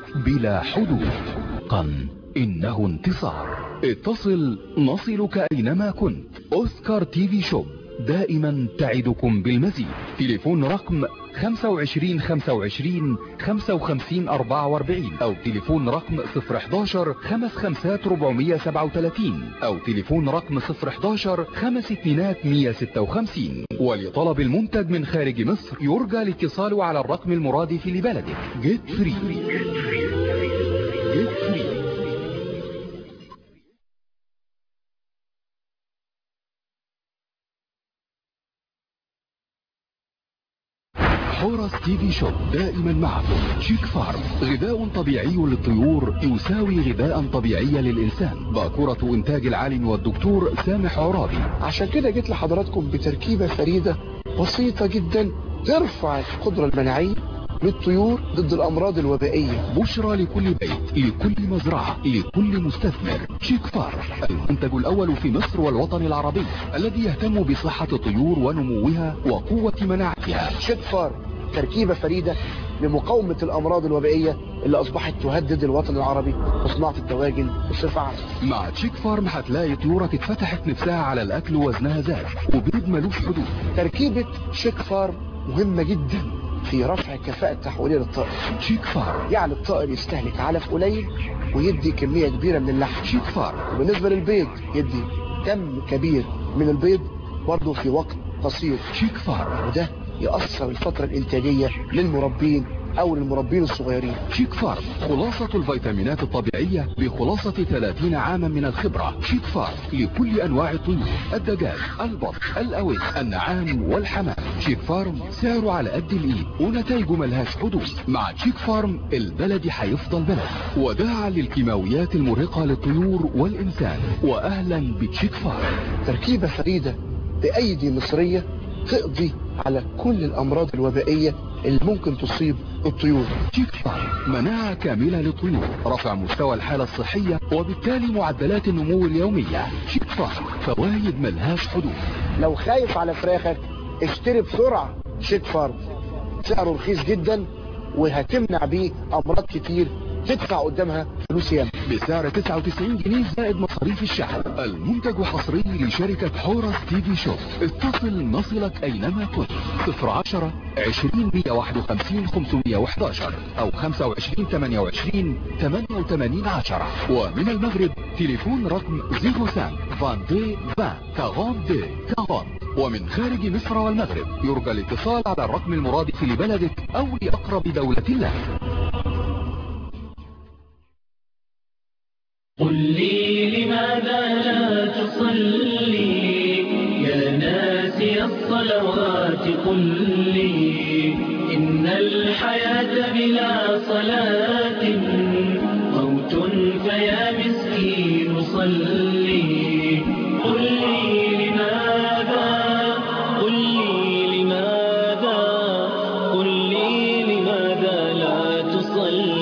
بلا حدود. قن إنه انتصار. اتصل نصلك أينما كنت. أوسكار تي في شوب دائما تعدكم بالمزيد. تليفون رقم خمسة وعشرين خمسة وعشرين خمسة وخمسين أربعة وأربعين أو تليفون رقم صفر احداشر خمس خمسات ربعمية سبعة وتلاتين أو تليفون رقم صفر احداشر خمس اتنينات مية ستة وخمسين. ولطلب المنتج من خارج مصر يرجى الاتصال على الرقم المرادف لبلدك. جيت فري. جيت فري. حورس تي في شوب دائما معكم. شيك فارم غذاء طبيعي للطيور يساوي غذاء طبيعي للإنسان. باكورة إنتاج العالم والدكتور سامح عرابي. عشان كده جيت لحضراتكم بتركيبة فريدة بسيطة جدا ترفع القدرة المناعية للطيور ضد الأمراض الوبائية. بشرى لكل بيت، لكل مزرعة، لكل مستثمر. شيك فارم المنتج الأول في مصر والوطن العربي الذي يهتم بصحة الطيور ونموها وقوة مناعتها. شيك فارم تركيبة فريدة لمقاومة الأمراض الوبائية اللي أصبحت تهدد الوطن العربي وصناعة الدواجن بصفة عامة. مع تشيك فارم هتلاقي طيورك اتفتحت نفسها على الأكل ووزنها زاد وبيض ملوش حدود. تركيبة شيك فارم مهمة جدا في رفع كفاءة تحويلية للطائر. شيك فارم يعني الطائر يستهلك علف قليل ويدي كمية كبيرة من اللحم. شيك فارم. وبالنسبة للبيض يدي كم كبير من البيض برضه في وقت قصير. شيك فارم. وده يأثر الفترة الإنتاجية للمربين أو للمربين الصغيرين. شيك فارم خلاصة الفيتامينات الطبيعية بخلاصة ثلاثين عاما من الخبرة. شيك فارم لكل أنواع الطيور: الدجاج، البط، الأوز، النعام والحمام. شيك فارم سعره على قد الإيد ونتائجه ملهاش حدود. مع شيك فارم البلد هيفضل بلد، وداعا للكيماويات المرهقة للطيور والإنسان. وأهلا بشيك فارم. تركيبة فريدة بأيدي مصرية تقضي على كل الأمراض الوبائية اللي ممكن تصيب الطيور. شيك فارم مناعة كاملة للطيور، رفع مستوى الحالة الصحية وبالتالي معدلات النمو اليومية. شيك فارم فوائد ملهاش حدود. لو خايف على فراخك اشتري بسرعة شيك فارم، سعره رخيص جدا وهتمنع بيه أمراض كتير تدفع قدامها فلوس ياما بسعر تسعة وتسعين جنيه زائد مصاريف الشحن. المنتج حصري لشركة حورس تي في شوب. اتصل نصلك أينما كنت. صفر عشرة عشرين مية واحد وخمسين خمسمية وحداشر أو خمسة وعشرين ثمانية وعشرين ثمانية وثمانين عشرة. ومن المغرب تليفون رقم صفر خمسة اثنين اثنين عشرين أربعين أربعين. ومن خارج مصر والمغرب يرجى الاتصال على الرقم المرادف لبلدك أو لأقرب دولة لك. قل لي لماذا لا تصلي يا ناسي الصلوات؟ قل لي إن الحياة بلا صلاة موت، فيا مسكين صلي. قل لي لماذا، قل لي لماذا، قل لي لماذا لا تصلي.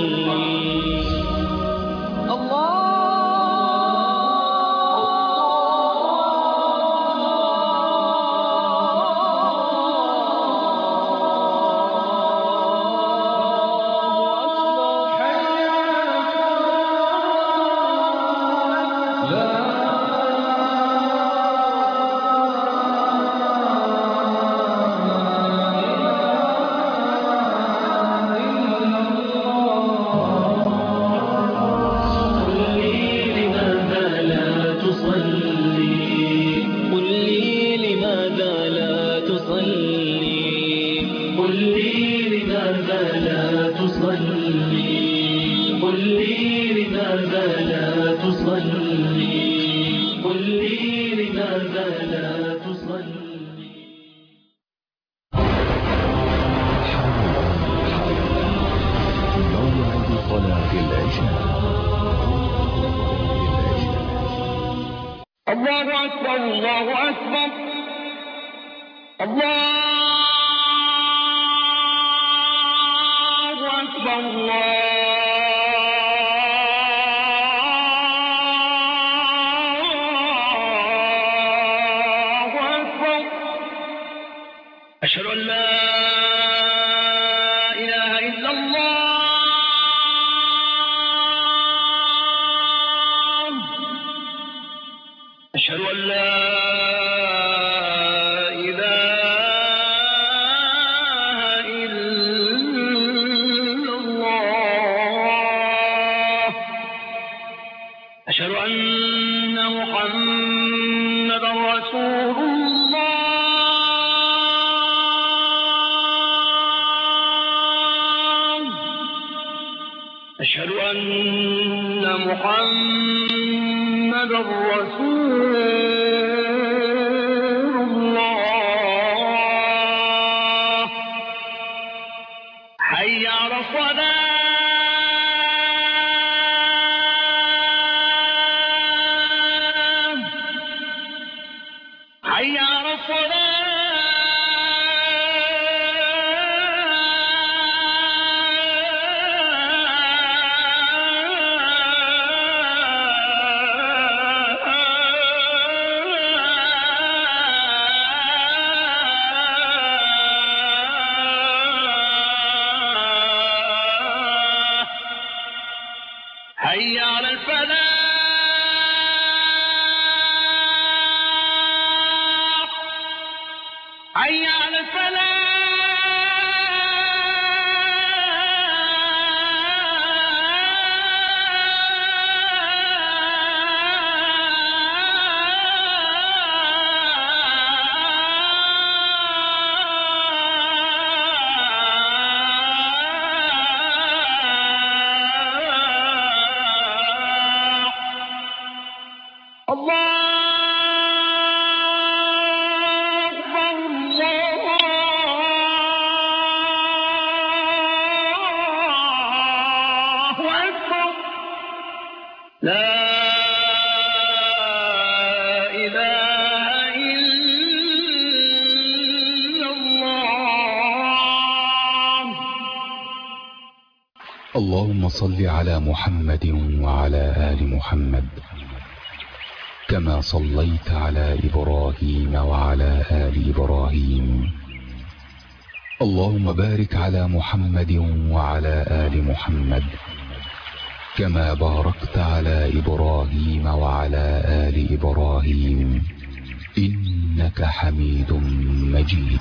اللهم صل على محمد وعلى آل محمد كما صليت على إبراهيم وعلى آل إبراهيم. اللهم بارك على محمد وعلى آل محمد كما باركت على إبراهيم وعلى آل إبراهيم إنك حميد مجيد.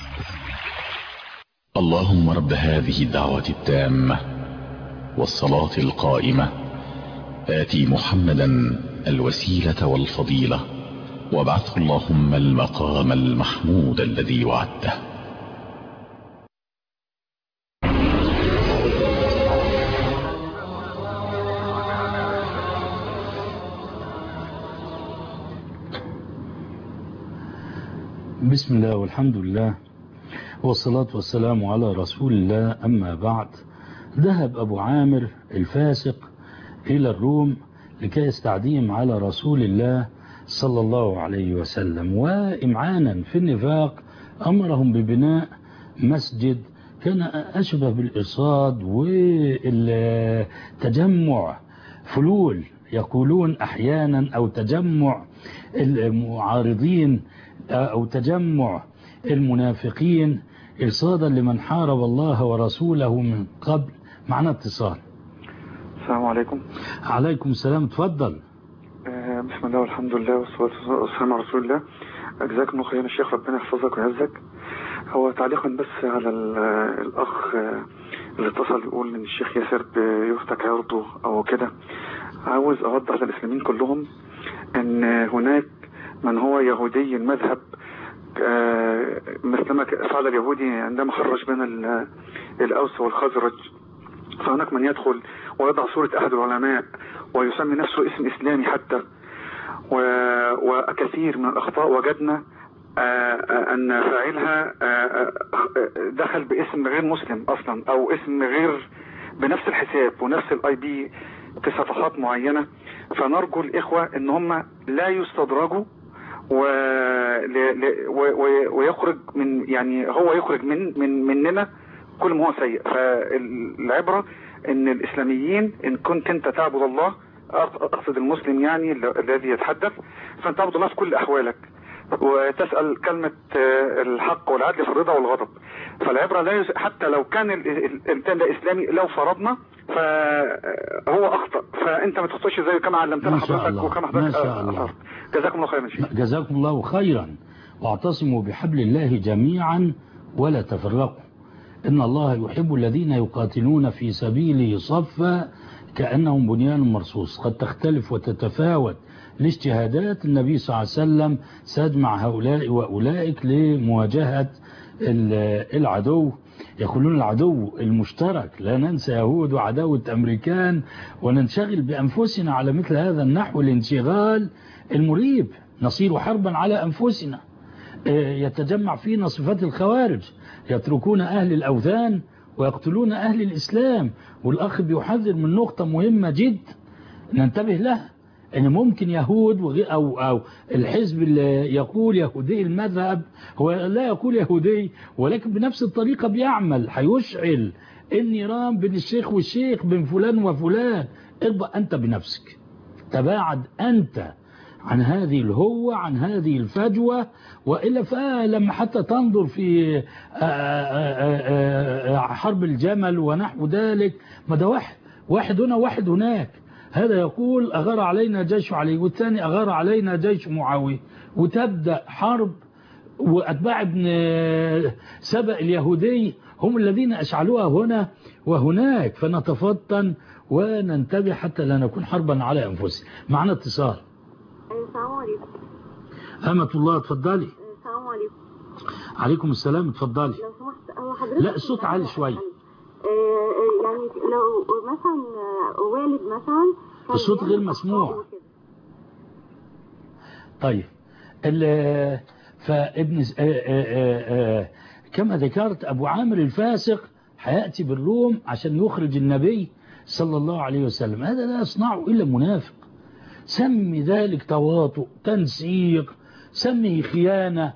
اللهم رب هذه الدعوة التامة والصلاة القائمة آتي محمدا الوسيلة والفضيلة وابعثه اللهم المقام المحمود الذي وعدته. بسم الله والحمد لله والصلاة والسلام على رسول الله. أما بعد، ذهب أبو عامر الفاسق إلى الروم لكي يستعديهم على رسول الله صلى الله عليه وسلم، وإمعانا في النفاق أمرهم ببناء مسجد كان أشبه بالإرصاد والتجمع فلول يقولون أحيانا، أو تجمع المعارضين أو تجمع المنافقين إرصادا لمن حارب الله ورسوله من قبل. معنا اتصال. السلام عليكم. عليكم السلام، تفضل. آه بسم الله والحمد لله والصلاة والسلام على رسول الله. أجزاكم الله خيرا يا شيخ، ربنا يحفظك ويعزك. هو تعليقا بس على الأخ اللي اتصل يقول إن الشيخ ياسر بيفتك عرضه أو كده، عاوز أوضح للإسلاميين كلهم إن هناك من هو يهودي المذهب مثلما فعل اليهودي عندما خرج بين الأوس والخزرج، فهناك من يدخل ويضع صورة أحد العلماء ويسمي نفسه اسم إسلامي حتى، وكثير من الأخطاء وجدنا أن فاعلها دخل باسم غير مسلم أصلا، أو اسم غير بنفس الحساب ونفس الاي بي في صفحات معينة. فنرجو الإخوة إن هم لا يستدرجوا ويخرج من، يعني هو يخرج من من مننا كل ما هو سيء. فالعبرة ان الاسلاميين ان كنت انت تعبد الله، اقصد المسلم يعني الذي يتحدث، فانت تعبد الله في كل احوالك وتسأل كلمة الحق والعدل في الرضا والغضب. فالعبرة لا يز... حتى لو كان الانسان ده اسلامي، لو فرضنا فهو اخطأ، فانت ما تخطئش زي كما علمتنا حضرتك وكما حضرتك اثرت. جزاكم الله خيرا. جزاكم الله خيرا. واعتصموا بحبل الله جميعا ولا تفرقوا، إن الله يحب الذين يقاتلون في سبيله صفا كأنهم بنيان مرصوص. قد تختلف وتتفاوت الاجتهادات، النبي صلى الله عليه وسلم سيجمع هؤلاء وأولئك لمواجهة العدو. يقولون العدو المشترك، لا ننسى يهود وعداوة أمريكان، وننشغل بأنفسنا على مثل هذا النحو الانشغال المريب، نصير حربا على أنفسنا. يتجمع فينا صفات الخوارج، يتركون أهل الأوثان ويقتلون أهل الإسلام. والأخ بيحذر من نقطة مهمة جدا ننتبه لها، أن ممكن يهود أو, أو الحزب اللي يقول يهودي المذهب هو لا يقول يهودي، ولكن بنفس الطريقة بيعمل، هيشعل النيران بين الشيخ والشيخ، بين فلان وفلان. ارضى أنت بنفسك، تباعد أنت عن هذه الهوة، عن هذه الفجوة، وإلا فلما حتى تنظر في حرب الجمل ونحو ذلك، ما ده واحد واحد هنا واحد هناك. هذا يقول أغار علينا جيش علي، والثاني أغار علينا جيش معاوية، وتبدأ حرب. وأتباع ابن سبأ اليهودي هم الذين أشعلوها هنا وهناك. فنتفطن وننتبه حتى لا نكون حربا على أنفسنا. معنا اتصال. السلام عليكم. أمة الله، اتفضلي. السلام عليكم. عليكم السلام، اتفضلي. لو سمحت، هو حضرتك لا الصوت عالي شوية. يعني لو مثلا والد مثلا الصوت غير مسموع. طيب فابن كما ذكرت أبو عامر الفاسق هيأتي بالروم عشان يخرج النبي صلى الله عليه وسلم. هذا لا يصنعه إلا منافق. سمي ذلك تواطؤ، تنسيق، سمي خيانة.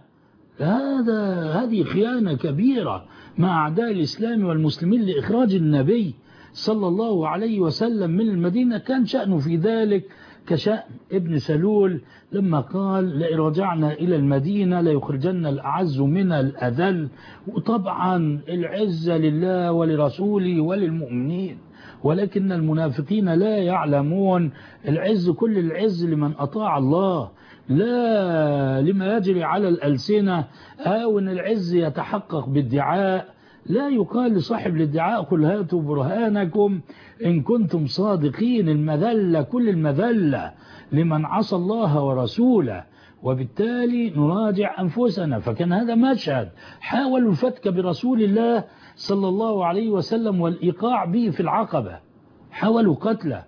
هذا هذه خيانة كبيرة مع أعداء الإسلام والمسلمين لإخراج النبي صلى الله عليه وسلم من المدينة كان شأنه في ذلك كشأن ابن سلول لما قال لئن رجعنا إلى المدينة ليخرجن الأعز من الأذل. وطبعا العزة لله ولرسوله وللمؤمنين، ولكن المنافقين لا يعلمون العز كل العز لمن أطاع الله، لا لما يجري على الألسنة أو أن العز يتحقق بالدعاء. لا يقال لصاحب الادعاء قل هاتوا برهانكم إن كنتم صادقين. المذلة كل المذلة لمن عصى الله ورسوله، وبالتالي نراجع أنفسنا. فكان هذا مشهد حاولوا الفتك برسول الله صلى الله عليه وسلم والإيقاع به في العقبة، حاولوا قتله.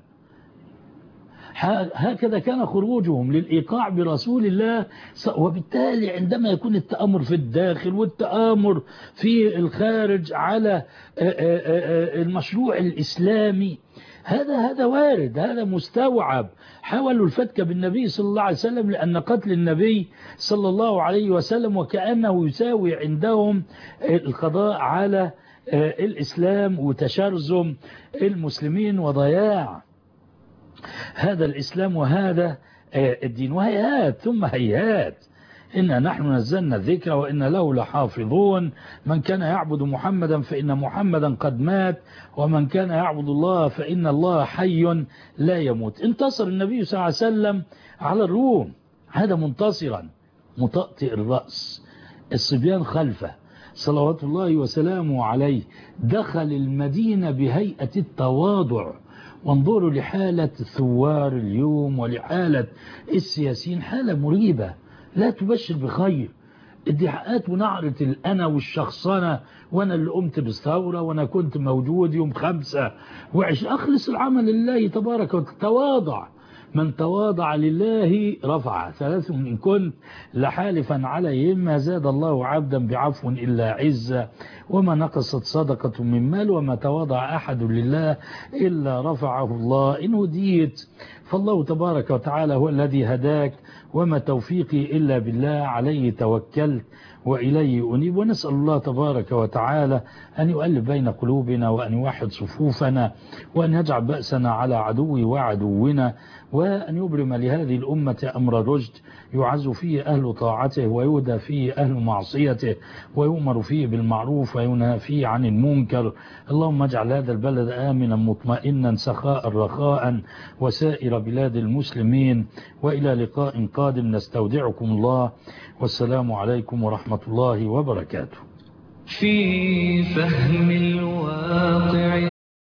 هكذا كان خروجهم للإيقاع برسول الله. وبالتالي عندما يكون التآمر في الداخل والتآمر في الخارج على المشروع الإسلامي، هذا هذا وارد، هذا مستوعب. حاولوا الفتك بالنبي صلى الله عليه وسلم لأن قتل النبي صلى الله عليه وسلم وكأنه يساوي عندهم القضاء على الإسلام وتشرذم المسلمين وضياع هذا الإسلام وهذا الدين. وهيهات ثم هيهات، إنا نحن نزلنا الذكر وإنا له لحافظون. من كان يعبد محمدا فإن محمدا قد مات، ومن كان يعبد الله فإن الله حي لا يموت. انتصر النبي صلى الله عليه وسلم على الروم، هذا منتصرا مطأطئ الرأس، الصبيان خلفه صلوات الله وسلامه عليه. دخل المدينة بهيئة التواضع. وانظروا لحالة الثوار اليوم ولحالة السياسيين، حالة مريبة لا تبشر بخير. ادعاءات ونعرة الأنا والشخصنة، وأنا اللي قمت بالثورة وأنا كنت موجود يوم خمسة وعشرين. أخلص العمل لله تبارك وتواضع. من تواضع لله رفع. ثلاث إن كنت لحالفا عليهم ما زاد الله عبدا بعفو إلا عزة، وما نقصت صدقة من مال، وما تواضع أحد لله إلا رفعه الله. إن هديت فالله تبارك وتعالى هو الذي هداك، وما توفيقي إلا بالله، عليه توكلت وإليه أنيب. ونسأل الله تبارك وتعالى أن يؤلف بين قلوبنا، وأن يوحد صفوفنا، وأن يجعل بأسنا على عدوه وعدونا، وأن يبرم لهذه الأمة أمر رشد يعز فيه أهل طاعته، ويهدى فيه أهل معصيته، ويؤمر فيه بالمعروف وينهى فيه عن المنكر. اللهم اجعل هذا البلد آمنا مطمئنا سخاء رخاء، وسائر بلاد المسلمين. وإلى لقاء قادم نستودعكم الله، والسلام عليكم ورحمة الله وبركاته. في فهم الواقع